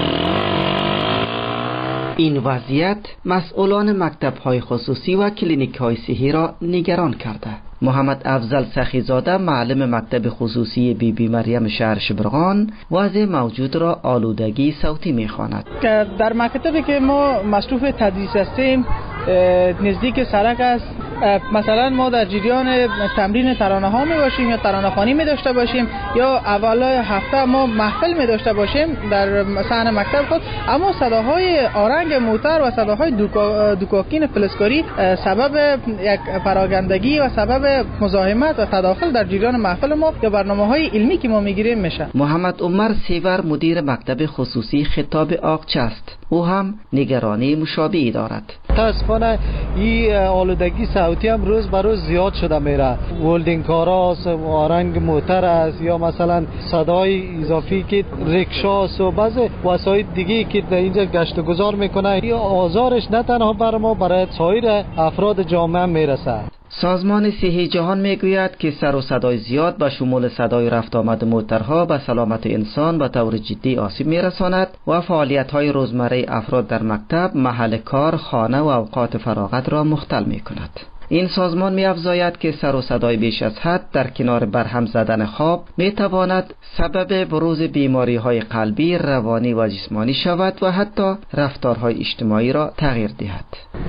این وضعیت مسئولان مکتب‌های خصوصی و کلینیک‌های صحی را نگران کرده. محمد افضل سخیزاده معلم مکتب خصوصی بی بی مریم شهر شبرغان وضع موجود را آلودگی صوتی می‌خواند. در مکتبی که ما مصروف تدریس هستیم نزدیک سرک است. مثلا ما در جریان تمرین ترانه ها می باشیم یا ترانه خوانی می داشته باشیم یا اولای هفته ما محفل می داشته باشیم در صحن مکتب خود، اما صداهای آرنگ موتر و صداهای دوکاکین فلزکاری سبب یک پراگندگی و سبب مزاحمت و تداخل در جریان محفل ما یا برنامه‌های علمی که ما میگیریم میشه. محمد عمر سیور مدیر مکتب خصوصی خطاب آقچه است. او هم نگرانی مشابهی دارد. متاسفانه این آلودگی صوتی هم روز به روز زیاد شده میره. ولدینگ کارا است، آرنگ موتر است، یا مثلا صدای اضافی که ریکشا است و بعضی وسایل دیگه که در اینجا گشت و گذار میکنه. این آزارش نه تنها بر ما، برای سایر افراد جامعه میرسه. سازمان صحی جهان میگوید که سر و صدای زیاد به شمول صدای رفت آمد موترها به سلامت انسان به طور جدی آسیب میرساند و فعالیت‌های روزمره افراد در مکتب، محل کار، خانه و اوقات فراغت را مختل میکند. این سازمان می‌افزاید که سر و صدای بیش از حد در کنار برهم زدن خواب میتواند سبب بروز بیماری‌های قلبی، روانی و جسمانی شود و حتی رفتارهای اجتماعی را تغییر دهد.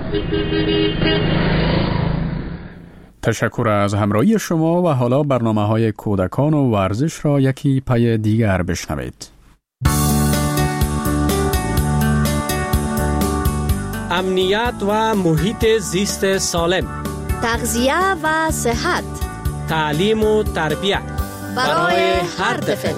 تشکر از همراهی شما و حالا برنامه‌های کودکان و ورزش را یکی پی دیگر بشنوید. امنیت و محیط زیست سالم، تغذیه و صحت، تعلیم و تربیت برای هر طفل.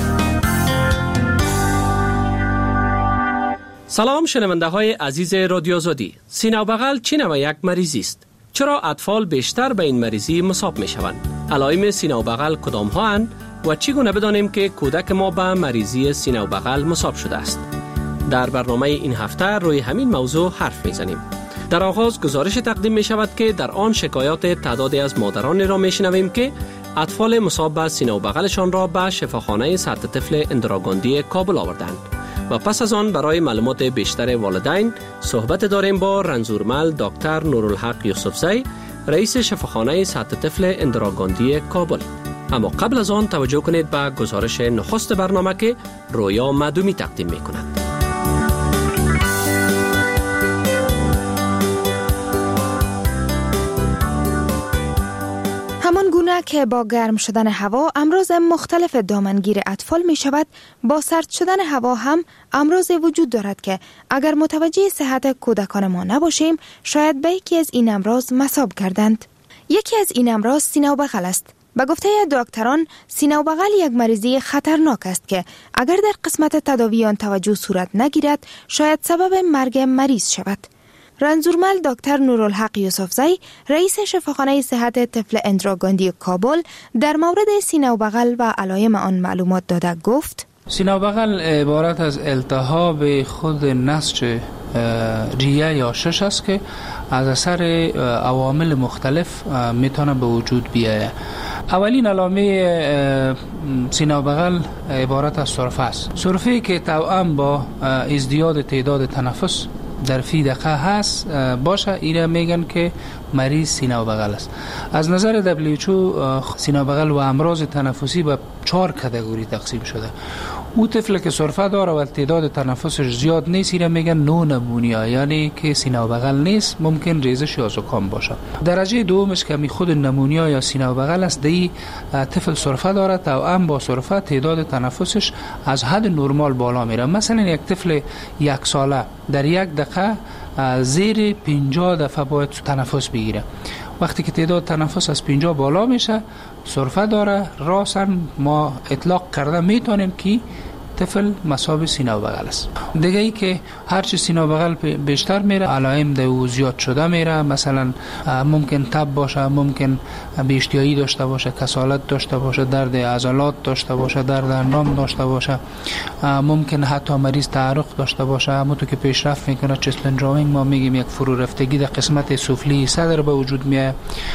سلام شنونده های عزیز رادیو آزادی. سینه و بغل چه نوع یک مریضی است؟ چرا اطفال بیشتر به این مریضی مصاب می شوند؟ علائم سینه و بغل کدام ها اند و چگونه بدانیم که کودک ما به مریضی سینه و بغل مصاب شده است؟ در برنامه این هفته روی همین موضوع حرف می زنیم. در آغاز گزارش تقدیم می شود که در آن شکایات تعدادی از مادران را می شنویم که اطفال مصاب به سینه و بغلشان را به شفاخانه سطح طفل اندراگاندی کابل آوردند. و پس از آن برای معلومات بیشتر والدین صحبت داریم با رنزورمل دکتر نورالحق یوسفزی، رئیس شفاخانه سطح طفل اندراگاندی کابل. اما قبل از آن توجه کنید به گزارش نخست برنامه که رویا معدومی تقدیم می کند. همان گونه که با گرم شدن هوا امراض مختلف دامنگیر اطفال می شود، با سرد شدن هوا هم امراض وجود دارد که اگر متوجه صحت کودکان ما نباشیم شاید به یکی از این امراض مصاب گردند. یکی از این امراض سینه و بغل است. به گفته دکتران سینه و بغل یک مریضی خطرناک است که اگر در قسمت تداوی آن توجه صورت نگیرد شاید سبب مرگ مریض شود. رنزورمل دکتر نورالحق یوسفزی، رئیس شفاخانه صحت طفل اندراگاندی کابل، در مورد سینه و بغل و علائم آن معلومات داده گفت: سینه و بغل عبارت از التهاب خود نسج ریه یا شش است که از اثر عوامل مختلف میتونه به وجود بیاید. اولین علامه سینه و بغل عبارت از سرفه است. سرفه‌ای که توأم با ازدیاد تعداد تنفس در فی دقیقه هست باشه، اینا میگن که مریض سینه و بغل است. از نظر WHO سینه و بغل و امراض تنفسی به 4 کاتگوری تقسیم شده. او طفل که سرفه داره و تعداد تنفسش زیاد نیست اینا میگن نو نمونیا، یعنی که سینه و بغل نیست، ممکن ریزش یا زکام باشه. درجه دومش که خود نمونیا یا سینه و بغل است، دی طفل سرفه داره، توأم با سرفه تعداد تنفسش از حد نرمال بالا میره. مثلا یک طفل 1 ساله در 1 دقیقه زیر 50 دفعه باید تنفس بگیره. وقتی که تعداد تنفس از 50 بالا میشه سرفه داره، راساً ما اطلاق کرده میتونیم که طفل مصاب سینه و بغل است. دیگه ای که هرچی سینه و بغل بیشتر میره علائم دو زیاد شده میره، مثلا ممکن تب باشه، ممکن بی‌اشتهایی داشته باشه، کسالت داشته باشه، درد عضلات داشته باشه، درد اندام داشته باشه، ممکن حتی مریض تعرق داشته باشه. اما تو که پیشرفت میکنه چست لنجاوینگ ما میگیم یک فرو رفتگی در قسمت سفلی صدر به وجود میاد.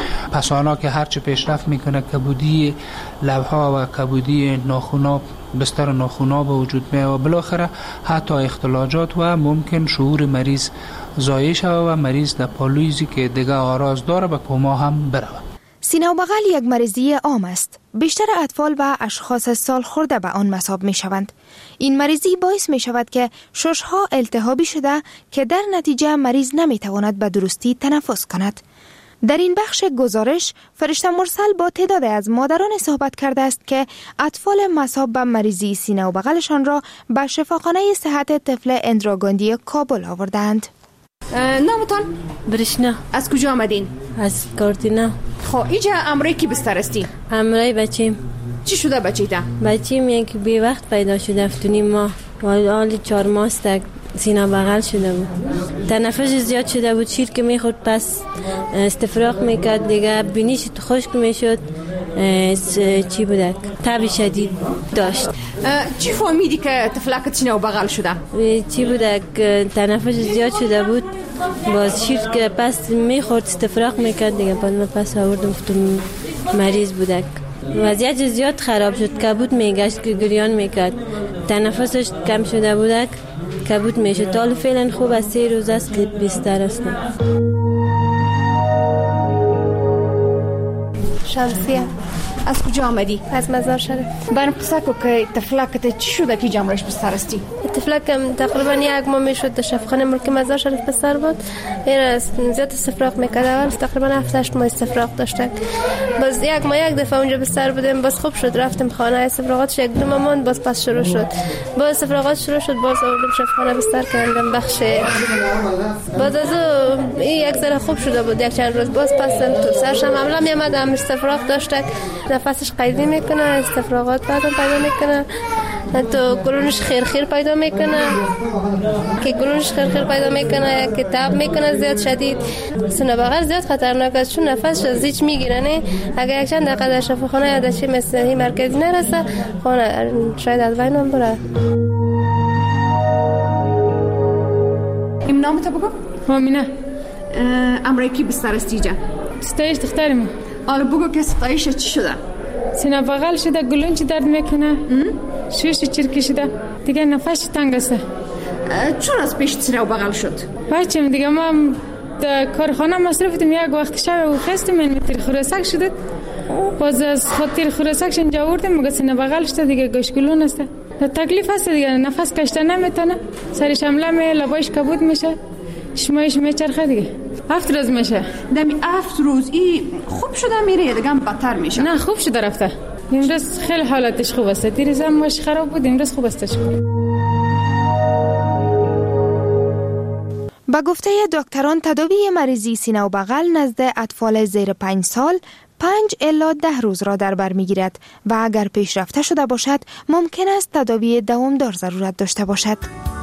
پسانا که هرچی پیشرفت میکنه کبودی لبها و کبودی ناخونا بستر ناخونا به وجود میاد و بالاخره حتی اختلاجات و ممکن شعور مریض ضایع شود و مریض در پالویزی که دیگه آراز داره به کما هم بره. سینه و بغل یک مریضی عام است. بیشتر اطفال و اشخاص سال خورده به آن مصاب می شوند. این مریضی باعث می شود که ششها التهابی شده که در نتیجه مریض نمی تواند به درستی تنفس کند. در این بخش گزارش فرشته مرسل با تعداد از مادران صحبت کرده است که اطفال مصاب به مریضی سینه و بغلشان را به شفاخانه صحت طفل اندراگاندی کابل آوردند. نامتان؟ برشنا. از کجا آمدین؟ از کارتینا. خب اینجا امرای کی بستر استی؟ امرای بچیم. چی شده بچیتا؟ بچیم یک بی وقت پیدا شده، افتونی ما حالی 4 ماه است سینه بغل شده بود، تنفسش زیاد شده بود، شیر که میخورد پس استفراغ میکرد دیگه، بینیش خشک میشد، چی بودک تب شدید داشت. چی فهمیدی که تفلک سینه بغل شده؟ چی بودک تنفسش زیاد شده بود، باز شیر که پس میخورد استفراغ میکرد دیگه، بعد من پس آوردم گفتم مریض بودک. وضعیت زیاد خراب شد، کبود میگشت که گریان میکرد، تنفسش کم شده بودک، کبود میشد. تا فعلا خوب است، 3 روز است که بیستر هستم. شمسیه از کجا آمدی؟ از مزار شریف. برام قصه کو که تفلکت چی شده که جمعش بستر استی؟ تفلکم تقریبا 1 ماه میشد، در شفاخانه ملک مزار شریف بستر بود. زیاد استفراغ میکرد، اول تقریبا 7-8 ماه استفراغ داشتن. باز 1 ماه 1 دفعه اونجا بستر بودیم، باز خوب شد، رفتیم خانه، استفراغاتش 1-2 ماه ماند، باز پس شروع شد، باز استفراغات شروع شد، باز آوردیم شفاخانه بستر کردم بخش. باز از این یک ذره خوب شده بود، 1 چند روز، باز پس تو سرش هم عملا میامد، استفراغ داشت، نفسش قیدی میکنه، استفراغات بعدم پیدا میکنه، تو گلونش خیرخیر پیدا میکنه، که گلونش خیرخیر پیدا میکنه، که تب میکنه زیاد شدید. سینه بغل زیاد خطرناک است، چون نفسش از هیچ میگیره، نه اگر یک چند دقیقه در شفاخانه یا در چی مثل این مرکزی نرسه، خانه شاید از بین هم بره. این نام تو بگو؟ مامینه. امرای کی بستر استی جا؟ ستایش دخترم. آره بگو که ستایش چی شده؟ سینه بغل شده، گلون چی درد میکنه، شوش چرکی شده دیگه، نفسش تنگ است. چون از پیش سینه بغل شد؟ بچم دیگه ما در کارخانه مصرف بودیم، یک وقت شب و خستیم این تیر خورسک شد، باز از خاطر خورسکش اینجا آوردیم، مگه سینه بغل شده دیگه، گوش گلون است، تکلیف هست دیگه، نفس کشیدن نمیتونه، سرش حمله می، لبایش کبود میشه، چشمایش میچرخه دیگه. 7 روز میشه. دمی 7 روز این خوب شده میره یا دیگه هم بدتر میشه؟ نه خوب شده رفته. امروز خیلی حالتش خوب است. دیروز هم ماش خراب بود، امروز خوب استش. با گفته دکتران تداوی مریضی سینه و بغل نزد اطفال زیر 5 سال 5 الی 10 روز را در بر میگیرد و اگر پیشرفته شده باشد ممکن است تداوی دوامدار ضرورت داشته باشد.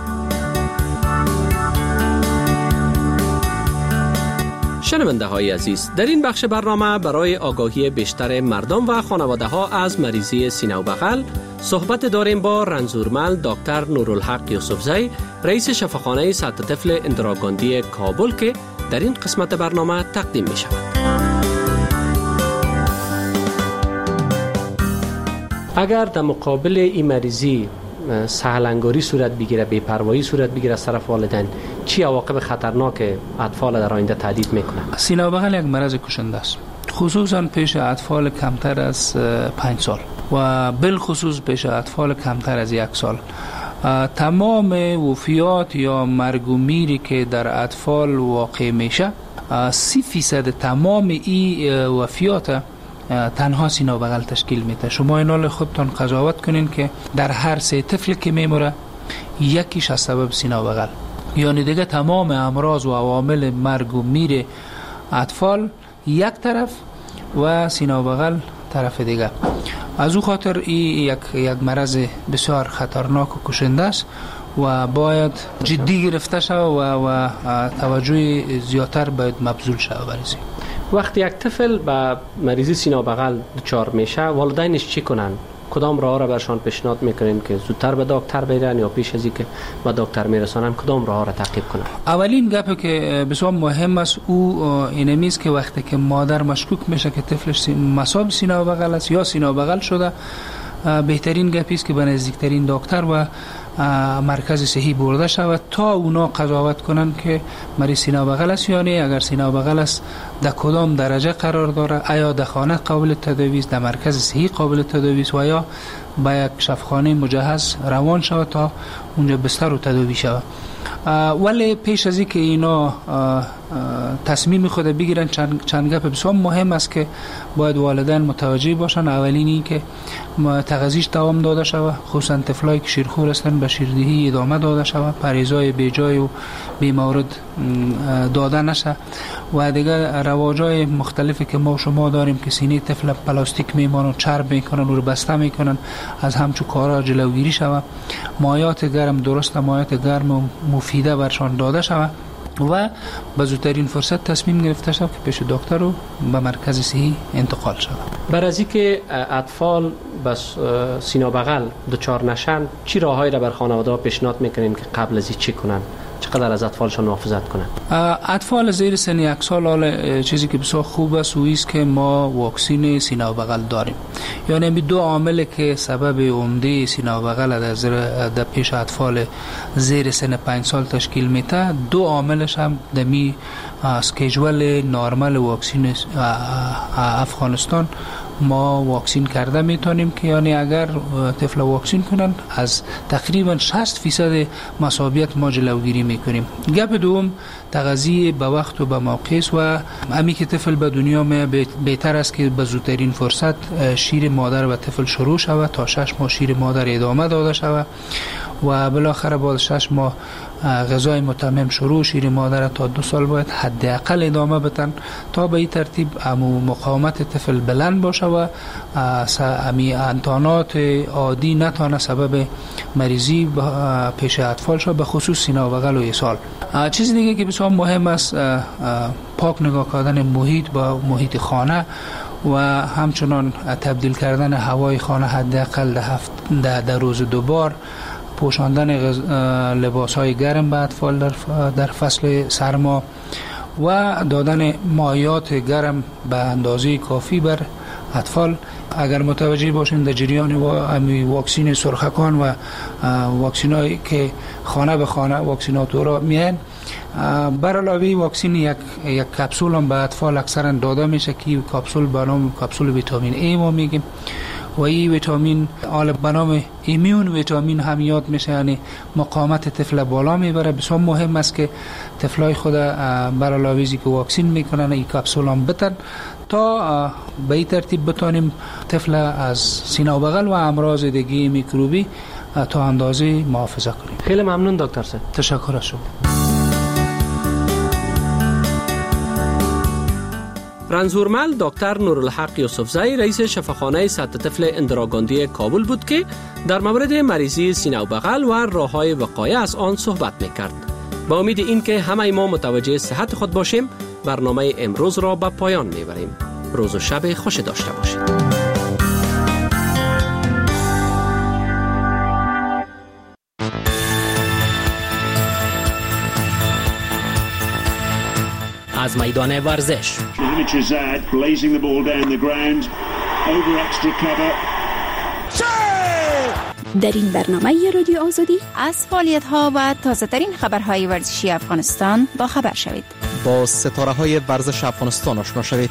شنونده های عزیز، در این بخش برنامه برای آگاهی بیشتر مردم و خانواده ها از مریضی سینه و بغل صحبت داریم با رنزورمل دکتر نورالحق یوسفزی، رئیس شفاخانه سطح طفل اندراگاندی کابل که در این قسمت برنامه تقدیم می شود. اگر در مقابل این مریضی سهلنگاری صورت بگیره، بی‌پروایی صورت بگیره از طرف والدین، چی عواقب خطرناک اطفال در آینده تهدید میکنه؟ سینه و بغل یک مرض کشنده است، خصوصا پیش اطفال کمتر از 5 سال و بالخصوص پیش اطفال کمتر از 1 سال. تمام وفیات یا مرگ و میری که در اطفال واقع میشه، 30% تمام این وفیات تنها سینه و بغل تشکیل میده. شما اینال خودتان قضاوت کنین که در هر 3 طفل که میموره یکیش از سبب سینه و بغل، یعنی دیگه تمام امراض و عوامل مرگ و میر اطفال یک طرف و سینه و بغل طرف دیگه. از او خاطر این یک مرض بسیار خطرناک و کشنده است و باید جدی گرفته شود و توجه زیادتر باید مبذول شود برای. وقتی یک طفل با مریضی سینه و بغل دچار میشه، والدینش چی کنن؟ کدام راه را برشان پیشنهاد میکنین که زودتر به دکتر برن یا پیش از اینکه به دکتر میرسانن کدام راه را تعقیب کنن؟ اولین گپی که بسیار مهم است او اینمی است که وقتی که مادر مشکوک میشه که طفلش مصاب سینه و بغل است یا سینه و بغل شده، بهترین گپی است که به نزدیکترین دکتر و مرکز صحی برده شود تا اونا قضاوت کنن که مریض سینه و بغل است یا نه. اگر سینه و بغل است در کدام درجه قرار داره، آیا در خانه قابل تداوی است، در مرکز صحی قابل تداوی است و یا با یک شفاخانه مجهز روان شود تا اونجا بستر و تداوی شود. ولی پیش از اینکه اینا تصمیم خود بگیرن. چند گپ بسیار مهم است که باید والدین متوجه باشن. اولین این که تغذیش دوام داده شود، خصوصا طفلایی که شیرخور هستند به شیردهی ادامه داده شود، پریزای بیجای و بیمورد داده نشه و دیگه رواجای مختلفی که ما شما داریم که سینه طفل پلاستیک میمانن، چرب میکنن و رو بسته میکنن، از همچون کارا جلوگیری شود. مایات گرم درست، مایات گرم و مفیده برشان داده شود و به زودترین فرصت تصمیم گرفته شد که پیش دکتر و به مرکز صحی انتقال شد. بر از اینکه اطفال بس سینه بغل دچار نشن، چی راههایی را بر خانواده پیشنهاد میکنیم که قبل از این چی کنن؟ چقدر از اطفالشان محافظت کنن؟ اطفال زیر سن 1 سال حال چیزی که بسیار خوب است و است که ما واکسین سینه و بغل داریم. یعنی این دو عامل که سبب عمده سینه و بغل در پیش اطفال زیر سن 5 سال تشکیل میده، دو عاملش هم دمی اسکیجول نرمال واکسین افغانستان ما واکسین کرده میتونیم که یعنی اگر طفل واکسین کنن از تقریبا 60% مصابیت ما جلوگیری میکنیم. گپ دوم تغذیه به وقت و به موقع و امی که طفل به دنیا می بهتر است که به زودترین فرصت شیر مادر و طفل شروع شود تا 6 ماه شیر مادر ادامه داده شود و بالاخره بعد 6 ماه غذای متمم شروع شیر مادر تا 2 سال باید حداقل ادامه بدن تا به این ترتیب مقاومت طفل بلند باشه و امی انتانات عادی نتانه سبب مریضی پیش اطفال شد، به خصوص سینه و بغل و ایسال. چیز دیگه که بسیار مهم است پاک نگاه کردن محیط با محیط خانه و همچنان تبدیل کردن هوای خانه حداقل در روز 2 بار، پوشاندن لباس‌های گرم به اطفال در فصل سرما و دادن مایات گرم به اندازه کافی بر اطفال. اگر متوجه باشیم در جریان واکسین سرخکان و واکسینایی که خانه به خانه واکسیناتورها میان، بر علاوه واکسین یک کپسول هم به اطفال اکثرا داده میشه که کپسول به نام کپسول ویتامین ای ما میگیم و این ویتامین به نام ایمیون ویتامین هم یاد میشه، یعنی مقاومت طفل بالا میبره. بسیار مهم است که طفلای خود بر علاوه که واکسین میکنن این کپسول هم بتن تا به این ترتیب بتانیم طفل از سینه و بغل و امراض دیگه میکروبی تا اندازه محافظه کنیم. خیلی ممنون دکتر صاحب. تشکر از شما. رنزورمل دکتر نورالحق یوسفزئی رئیس شفاخانه سطح طفل اندراگاندی کابل بود که در مورد مریضی سینه و بغل و راه‌های وقایع از آن صحبت می‌کرد. با امید اینکه همه ما متوجه صحت خود باشیم، برنامه امروز را به پایان می‌بریم. روز و شب خوش داشته باشید. از میدان ورزش در این برنامه رادیو آزادی از فعالیت‌ها و تازه‌ترین خبرهای ورزشی افغانستان با خبر شوید. با ستاره‌های ورزش افغانستان آشنا شوید.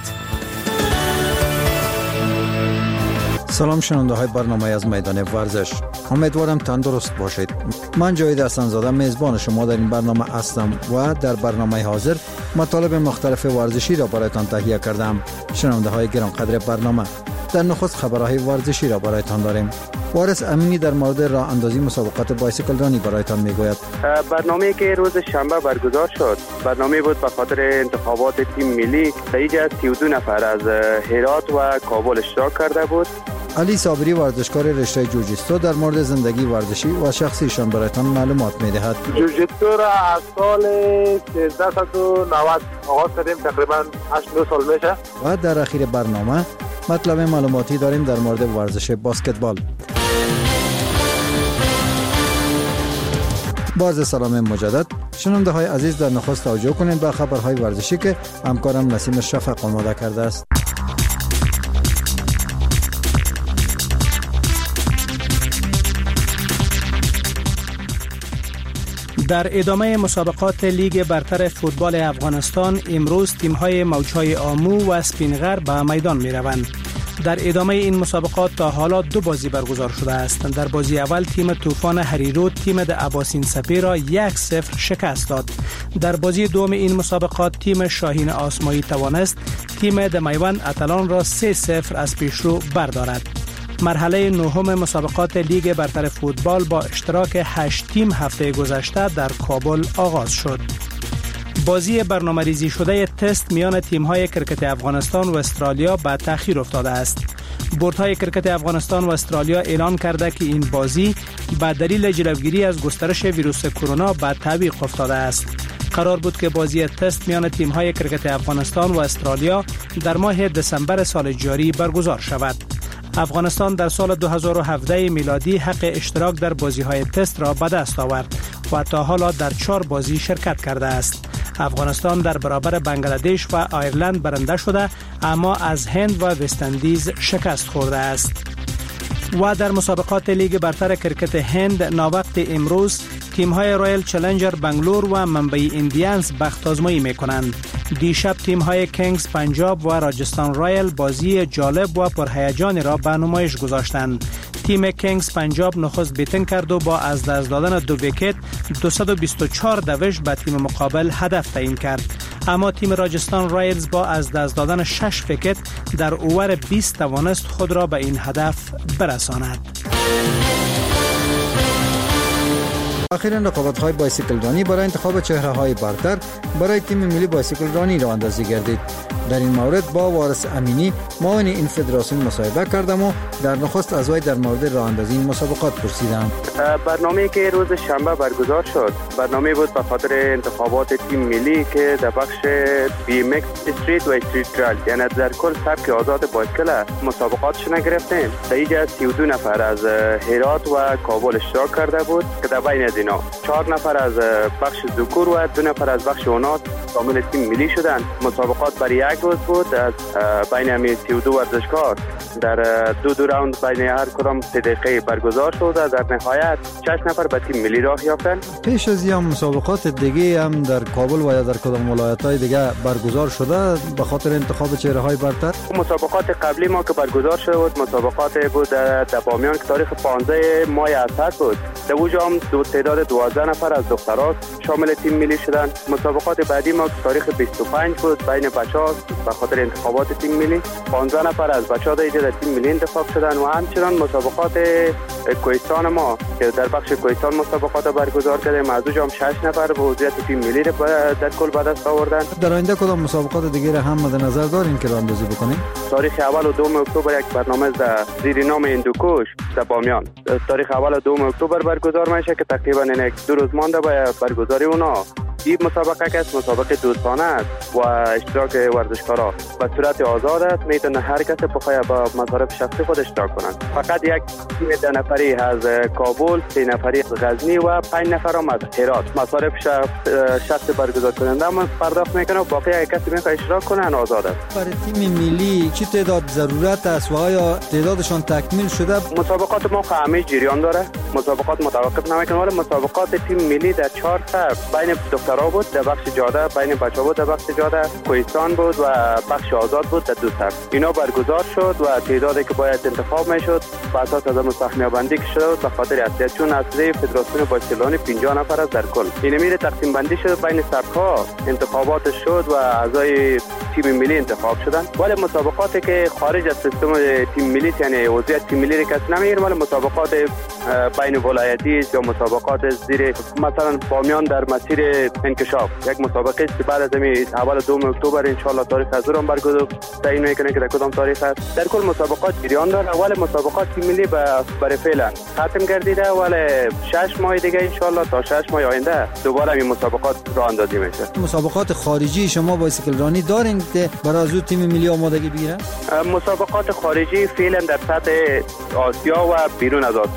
سلام شنونده های برنامه از میدان ورزش، امیدوارم تندرست باشید. من جاوید حسن زاده میزبان شما در این برنامه هستم و در برنامه حاضر مطالب مختلف ورزشی را برایتان تهیه کردم. شنونده های گرانقدر برنامه، در نخست خبرهای ورزشی را برایتان داریم. وارث امینی در مورد راه اندازی مسابقات بایسیکل رانی برایتان میگوید. برنامه‌ای که روز شنبه برگزار شد، برنامه بود به خاطر انتخابات تیم ملی. در اینجا 32 نفر از هرات و کابل اشتراک کرده بود. علی صابری ورزشکار رشته جوجیتسو در مورد زندگی ورزشی و شخصیشان برایتان معلومات میدهد. جوجیتسو را از سال 1390 آغاز کردیم، تقریبا 8 سال میشه. و در اخیر برنامه مطلب معلوماتی داریم در مورد ورزش بسکتبال. باز سلام مجدد شنونده های عزیز، در نخست توجه کنید به خبرهای ورزشی که همکارم نسیم شفق آماده کرده است. در ادامه مسابقات لیگ برتر فوتبال افغانستان امروز تیم‌های موج‌های آمو و سپینغر به میدان می‌روند. در ادامه این مسابقات تا حالا 2 بازی برگزار شده است. در بازی اول تیم طوفان هریرود تیم د اباسین سپی را 1-0 شکست داد. در بازی دوم این مسابقات تیم شاهین آسمایی توانست تیم د میوند اتلان را 3-0 از پیشرو بردارد. مرحله نهم مسابقات لیگ برتر فوتبال با اشتراک 8 تیم هفته گذشته در کابل آغاز شد. بازی برنامه‌ریزی شده تست میان تیم‌های کرکت افغانستان و استرالیا به تأخیر افتاده است. بوردهای کرکت افغانستان و استرالیا اعلان کرده که این بازی به دلیل جلوگیری از گسترش ویروس کرونا به تعویق افتاده است. قرار بود که بازی تست میان تیم‌های کرکت افغانستان و استرالیا در ماه دسامبر سال جاری برگزار شود. افغانستان در سال 2017 میلادی حق اشتراک در بازی‌های تست را به دست آورد و تا حالا در 4 بازی شرکت کرده است. افغانستان در برابر بنگلادش و آیرلند برنده شده، اما از هند و وست‌اندیز شکست خورده است. و در مسابقات لیگ برتر کرکت هند ناوقت امروز تیم‌های رایل چالنجر بنگلور و منبعی ایندیانز بخت آزمایی می‌کنند. دیشب تیم‌های کینگز پنجاب و راجستان رایل بازی جالب و پرهیجانی را به نمایش گذاشتند. تیم کینگز پنجاب نخست بیتن کرد و با از دست دادن 2 ویکت 224 دوش به تیم مقابل هدف تعیین کرد. اما تیم راجستان رایلز با از دست دادن 6 ویکت در اوور 20 توانست خود را به این هدف برساند. اخیراً رقابت‌های بایسیکل رانی برای انتخاب چهره‌های برتر برای تیم ملی بایسیکل رانی راه اندازی گردید. در این مورد با وارث امینی معاون این فدراسیون مصاحبه کردم و در نخست از وی در مورد راه اندازی این مسابقات پرسیدم. برنامه‌ای که روز شنبه برگزار شد برنامه بود به خاطر انتخابات تیم ملی که در بخش BMX استریت و استریت ترایل، یعنی در کل سبک آزاد بایسکل مسابقاتش گرفتیم. در اینجا 32 نفر از هرات و کابل اشتراک کرده بود که در بین از اینا 4 نفر از بخش ذکور و 2 نفر از بخش اناث شامل تیم ملی شدند. مسابقات برای 1 روز بود از بین همین 32 ورزشکار در 2 راوند بین هر کدام 3 دقیقه برگزار شد و در نهایت 6 نفر به تیم ملی راه یافتند. پیش از این مسابقات دیگه هم در کابل و یا در کدام ولایت‌های دیگه برگزار شده به خاطر انتخاب چهره‌های برتر؟ مسابقات قبلی ما که برگزار شده بود مسابقات بود در بامیان که تاریخ 15 ماه اسد بود. در اونجا هم تعداد 12 نفر از دخترها شامل تیم ملی شدند. مسابقات بعدی ما که تاریخ 25 بود بین بچه‌ها به خاطر انتخابات تیم ملی 15 نفر از بچه‌ها در تیم ملی انتخاب شدند و همچنان مسابقات کوهستان ما که در بخش کوهستان مسابقات برگزار کردیم از اونجا هم 6 نفر به عضویت تیم ملی در کل به دست آوردند. در آینده کدام مسابقات دیگه را هم مد نظر دارین که راه‌اندازی بکنیم؟ تاریخ اول و دوم اکتبر یک برنامه در زیر نام هندوکوش در بامیان تاریخ اول و دوم اکتبر برگزار میشه که تقریبا یک 2 روز مانده به برگزاری اونا. این مسابقه که مسابقه دوستانه است و اشتراک ورزشکارا به صورت آزاد است. میتونه هر کس بخواد با مصارف شخصی خود اشتراک کنند. فقط یک تیم 10 نفری از کابل، 3 نفری از غزنی و 5 نفر هم از هرات مصارف شخصی برگزار کننده ما پرداخت میکنه و باقی یک کسی میخواد اشتراک کنه آزاد است. برای تیم ملی چه تعداد ضرورت است و آیا تعدادشان تکمیل شده؟ مسابقات ما همه جریان داره. مسابقات متوقف نمیکنه ولی مسابقات تیم ملی در 4 طرف بین دخترها بود در بخش جاده، بین بچه‌ها بود در بخش جاده، کوهستان بود و بخش آزاد بود در 2 طرف. اینا برگزار شد و تعدادی که باید انتخاب میشد بر اساس از مستحکم بندی شد به خاطر اصلیت چون اصلی فدراسیون بایسکل 50 نفر است در کل. این میره تقسیم بندی شد بین سبک‌ها انتخابات شد و اعضای تیم ملی انتخاب شدند. ولی مسابقاتی که خارج از سیستم تیم ملی یعنی عضویت تیم ملی کس نمیگیره ولی مسابقات بین ولایتی یا مسابقات زیر مثلا بامیان در مسیر انکشاف یک مسابقه است بعد از این اول دوم اکتبر ان شاء الله تاریخ از اون برگزار تعیین میکنه که در کدام تاریخ است. در کل مسابقات جریان داره. اول مسابقات تیم ملی برای فعلا ختم گردیده ولی 6 ماه دیگه ان شاء الله تا 6 ماه آینده دوباره این مسابقات راه اندازی میشه. مسابقات خارجی شما بایسکل رانی دارین که برای از تیم ملی آمادگی بگیره؟ مسابقات خارجی فعلا در سطح آسیا و بیرون از آسیا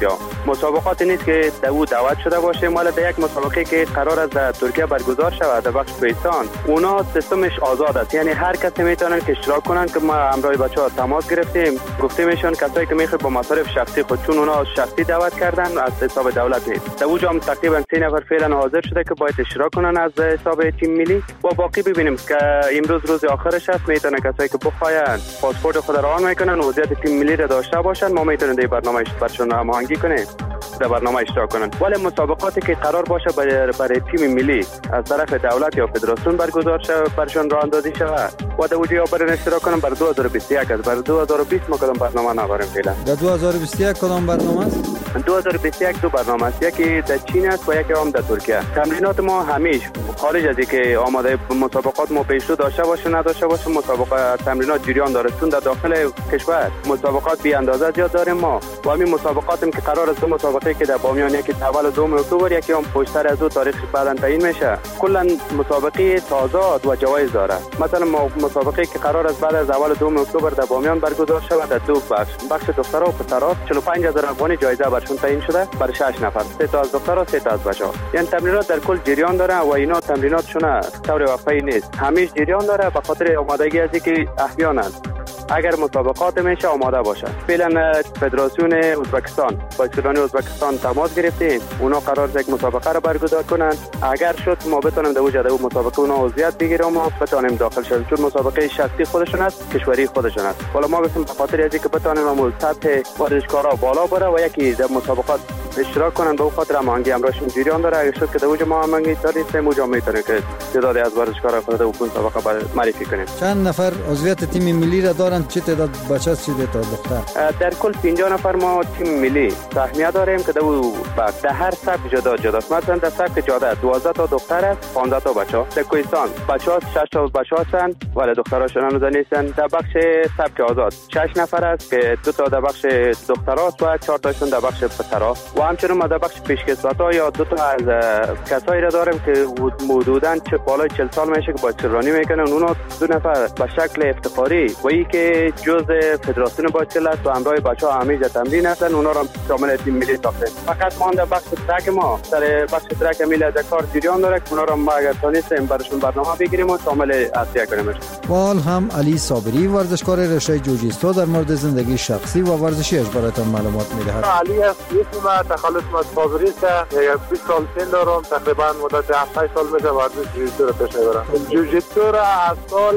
مسابقات نیست که او دعوت شده باشیم، ولی در یک مسابقه که قرار است در ترکیه برگزار شود در بخش کوهستان، اونا سیستمش آزاد است، یعنی هر کسی میتونه که اشتراک کنن. که ما همراه بچه‌ها تماس گرفتیم، گفتیم ایشون کسایی که میخواد با مصارف شخصی خود، چون اونا شخصی دعوت کردن از حساب دولت نیست. در اونجا هم تقریبا 3 نفر فعلا حاضر شده که باید اشتراک کنن از حساب تیم ملی و باقی ببینیم که امروز روز آخرش است. میتونه کسایی که بخواین پاسپورت خود را آن میکنن و وضعیت تیم ملی را داشته باشن، ما میتونیم در برنامه برشون هماهنگی کنیم، در برنامه اشتراک کنن. ولی مسابقاتی که قرار باشه برای تیم ملی از طرف دولت یا فدراسیون برگزار شه برشون راه اندازی شود و در اونجا برای اشتراک کنن بر 2021 است. بر 2020 ما کدام برنامه نداریم فعلا. در 2021 کدام برنامه است؟ 2021 دو برنامه است، یکی در چین است و یکی هم در ترکیه. تمرینات ما همیشه خارج از اینکه آماده مسابقات ما پیشرو داشته باشه نداشته باشه، مسابقات تمرینات جریان داره. چون در داخل کشور مسابقات بی اندازه زیاد داریم ما و همین مسابقاتیم که قرار است مسابقه که در بامیان یکی اول 2 اکتبر یکی هم پشتر از او تاریخ بعداً تعیین میشه. کلا مسابقه تازه و جوایز داره. مثلا مسابقه که قرار است بعد از اول 2 اکتبر در بامیان برگزار شود در دو بخش دخترها و پسرها 45000 افغانی جایزه برشون تعیین شده برای 6 نفر، 3 تا از دخترها 3 تا از بچه‌ها. یعنی تمرینات در کل جریان داره و اینا تمریناتشون طور وقفه‌ای نیست، همیشه جریان داره به خاطر آمادگی از اینکه احیانا اگر مسابقات میشه آماده باشه. فعلا فدراسیون ازبکستان با اسکرانی ازبکستان تماس گرفتیم، اونا قرار است یک مسابقه را برگزار کنن. اگر شد ما بتونیم در وجود اون مسابقه اونا عضویت بگیریم و بتونیم داخل شویم، چون مسابقه شخصی خودشون است، کشوری خودشون است. حالا ما گفتیم به خاطر از اینکه بتونیم سطح ورزشکارا بالا بره و یکی در مسابقات اشتراک کنن، به اون خاطر هماهنگی همراهشون جریان داره. اگر شد که در وجود ما هماهنگی داریم اونجا میتونیم که تعدادی از ورزشکارا خود در اون مسابقه معرفی کنیم. چند نفر عضویت تیم ملی را دارن؟ چه تعداد بچه است، چه تعداد دختر؟ در کل 50 نفر ما تیم ملی سهمیه داریم که در هر سبک جدا جدا است. مثلا در سبک جاده 12 تا دختر است، 15 تا بچه‌ها. در کوهستان بچه‌ها 6 تا بچه‌ها هستند ولی دختراشون هنوز نیستند. در بخش سبک آزاد 6 نفر است که 2 تا در بخش دخترها و 4 تاشون در بخش پسرها. و همچنین ما در بخش پیشکسوت‌ها یا 2 تا از کسایی را داریم که حدوداً بالای 40 سال میشه که با سرانی میکنن. اونا 2 نفر به شکل افتخاری و این که جزء فدراسیون باشگاه است و همراه بچه‌ها همیشه تمرین هستن، اونا را شامل تیم ملی ساختیم. فقط ما در بخش ترک ما در بخش ترک ملی از کار جریان داره که اونا را ما اگر تونستیم براشون برنامه بگیریم و شامل اصلی کنیم. وال هم علی صابری ورزشکار رشته جوجیتسو در مورد زندگی شخصی و ورزشیش براتون معلومات میدهد. علی است، اسم تخلص صابری است. 20 سال سن دارم، تقریبا مدت 7 سال میشه ورزش جوجیتسو را پیش میبرم. جوجیتسو را از سال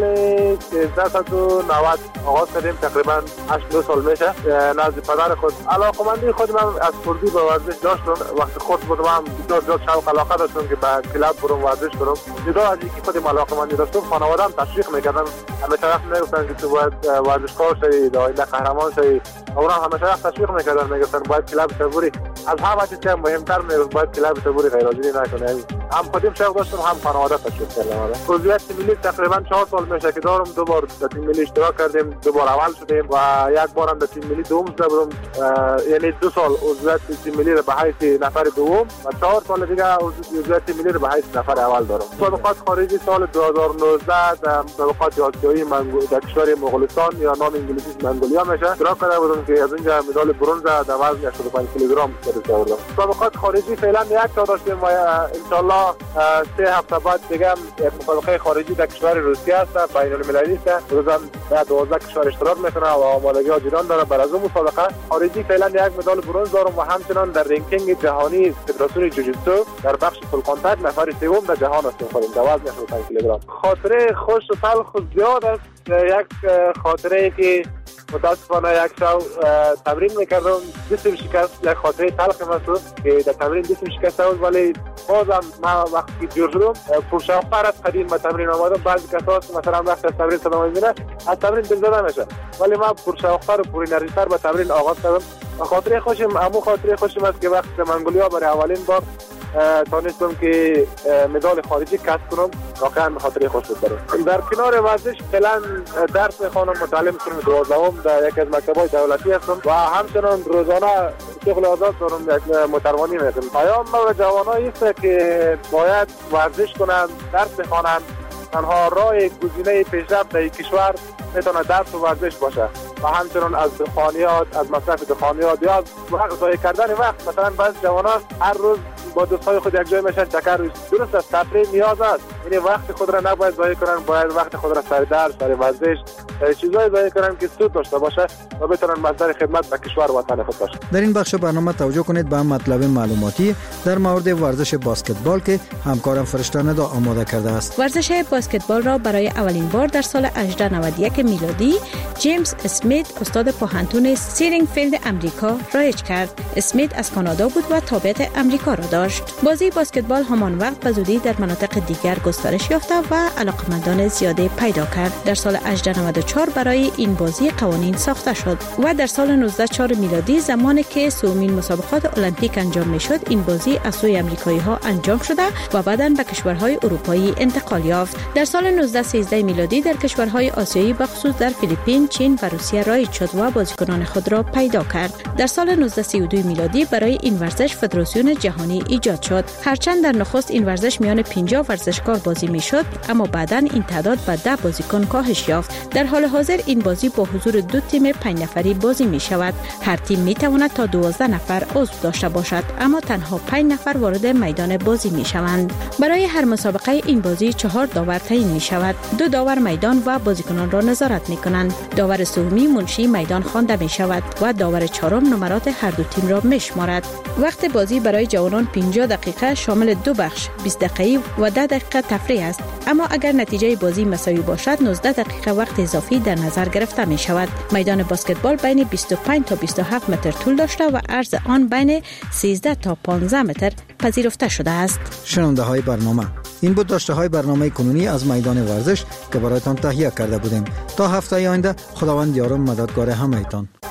1390 آغاز کردیم، تقریبا 8 سال میشه. نزد پدر خود علاقمندی خود من از کردی به ورزش داشتم. وقتی خود بودم زیاد شوق علاقه داشتم که به کلاب برم ورزش کنم. جدا از اینکه خودم علاقمندی داشتم، خانواده‌ام تشویق میکردن. همیشه وقت میگفتن که تو باید ورزشکار شوی، دایره قهرمان شوی. اونا همیشه وقت تشویق میکردن، میگفتن باید کلاب صبوری از همه چیز مهمتر میگفت باید کلاب صبوری غیرحاضری نکنه. هم خودم شوق داشتم، هم خانواده تشویق کردن. عضویت ملی تقریبا 4 سال میشه که دارم. 2 بار در تیم ملی اشتراک کردیم، 2 بار اول شدیم و 1 بار هم در تیم ملی دوم شدم. یعنی 2 سال عضویت تیم ملی را به حیث نفر دوم و 4 سال دیگه عضویت تیم ملی را به حیث نفر اول دارم. مسابقات خارجی سال 2019 در مسابقات آسیایی در کشور مغولستان یا نام انگلیسیش منگولیا میشه اشتراک کرده بودم که از اونجا مدال برنز در وزن 85 کیلوگرم گرفته بودم. مسابقات خارجی فعلا 1 تا داشتیم و ان شاء الله 3 هفته بعد دیگه یک مسابقه خارجی در کشور روسیه است، بین المللی است. روزم در 12 کشور اشتراک میکنه و آمادگی جریان داره. برای از اون مسابقه خارجی فعلا 1 مدال برنز دارم و همچنان در رنکینگ جهانی فدراسیون جوجیتسو در بخش فول کانتاکت نفر سوم در جهان هستیم خودم در وزن 85 کیلوگرم. خاطره خوش و تلخ زیاد است. یک خاطره ای که متاسفانه یک شو تمرین میکردم دستم شکست. یک خاطره تلخ مسعود که در تمرین دستم شکست بود، ولی بازم ما وقتی جور شدم پرشوق‌تر از قدیم به تمرین آمدم. بعضی کسا مثلا وقتی از تمرین صدا میبینه از تمرین دلزده میشه، ولی ما پرشوق‌تر و پر انرژی‌تر به تمرین آغاز کردم. خاطره خوشم خاطره خوشم است که وقتی منگولیا برای اولین بار تونستم که مدال خارجی کسب کنم، واقعا خاطره خوش بود. در کنار ورزش فعلا درس میخوانم، مطالعه میکنم. 12ام در یک از مکتب‌های دولتی هستم و همچنان روزانه شغل آزاد دارم، یک متروانی میکنم. پیام ما به جوانایی است که باید ورزش کنند، درس بخوانند. تنها راه گزینه پیشرفت در کشور میتونه درس و ورزش باشه. و همچنان از دخانیات، از مصرف دخانیات یا از ضایع کردن وقت. مثلا بعضی جوانان هر روز با دوستای خود یک جای میشن چکر روز. درست است، تفریح نیاز است، یعنی وقت خود را نباید ضایع کنن، باید وقت خود را سر درس، سر ورزش، چیزایی ضایع کنن که سود داشته باشه و بتونن مصدر خدمت به کشور و وطن خود باشه. در این بخش برنامه توجه کنید به مطلب معلوماتی در مورد ورزش بسکتبال که همکارم فرشته ندا آماده کرده است. ورزش بسکتبال را برای اولین بار در سال 1891 میلادی جیمز اسمیت استاد پوهنتون استرینگفیلد امریکا رایج کرد. اسمیت از کانادا بود و تابعیت امریکا را داشت. بازی بسکتبال همان وقت به زودی در مناطق دیگر گسترش یافت و علاقمندان زیاده پیدا کرد. در سال 1894 برای این بازی قوانین ساخته شد و در سال 1904 میلادی زمانی که سومین مسابقات المپیک انجام میشد این بازی از سوی امریکایی ها انجام شده و بعداً به کشورهای اروپایی انتقال یافت. در سال 1913 میلادی در کشورهای آسیایی به خصوص در فیلیپین، چین و روسیه رایج شد و بازیکنان خود را پیدا کرد. در سال 1932 میلادی برای این ورزش فدراسیون جهانی ایجاد شد. هرچند در نخست این ورزش میان 50 ورزشکار بازی میشد، اما بعداً این تعداد به 10 بازیکن کاهش یافت. در حال حاضر این بازی با حضور 2 تیم 5 نفری بازی می شود. هر تیم می تواند تا 12 نفر عضو داشته باشد، اما تنها 5 نفر وارد میدان بازی می شوند. برای هر مسابقه این بازی 4 داور تعیین می شود. 2 داور میدان و بازیکنان را نظارت می کنند. داور سومی منشی میدان خوانده می شود و داور چهارم نمرات هر دو تیم را می شمارد. وقت بازی برای جوانان 50 دقیقه شامل 2 بخش 20 دقیقه و 10 دقیقه تفریح است، اما اگر نتیجه بازی مساوی باشد 19 دقیقه وقت اضافی در نظر گرفته می شود. میدان بسکتبال بین 25 تا 27 متر طول داشته و عرض آن بین 13 تا 15 متر پذیرفته شده است. شنونده های برنامه، این بود داشته های برنامه کنونی از میدان ورزش که برایتان تهیه کرده بودیم. تا هفته آینده خداوند یار و مددگار همه‌تان.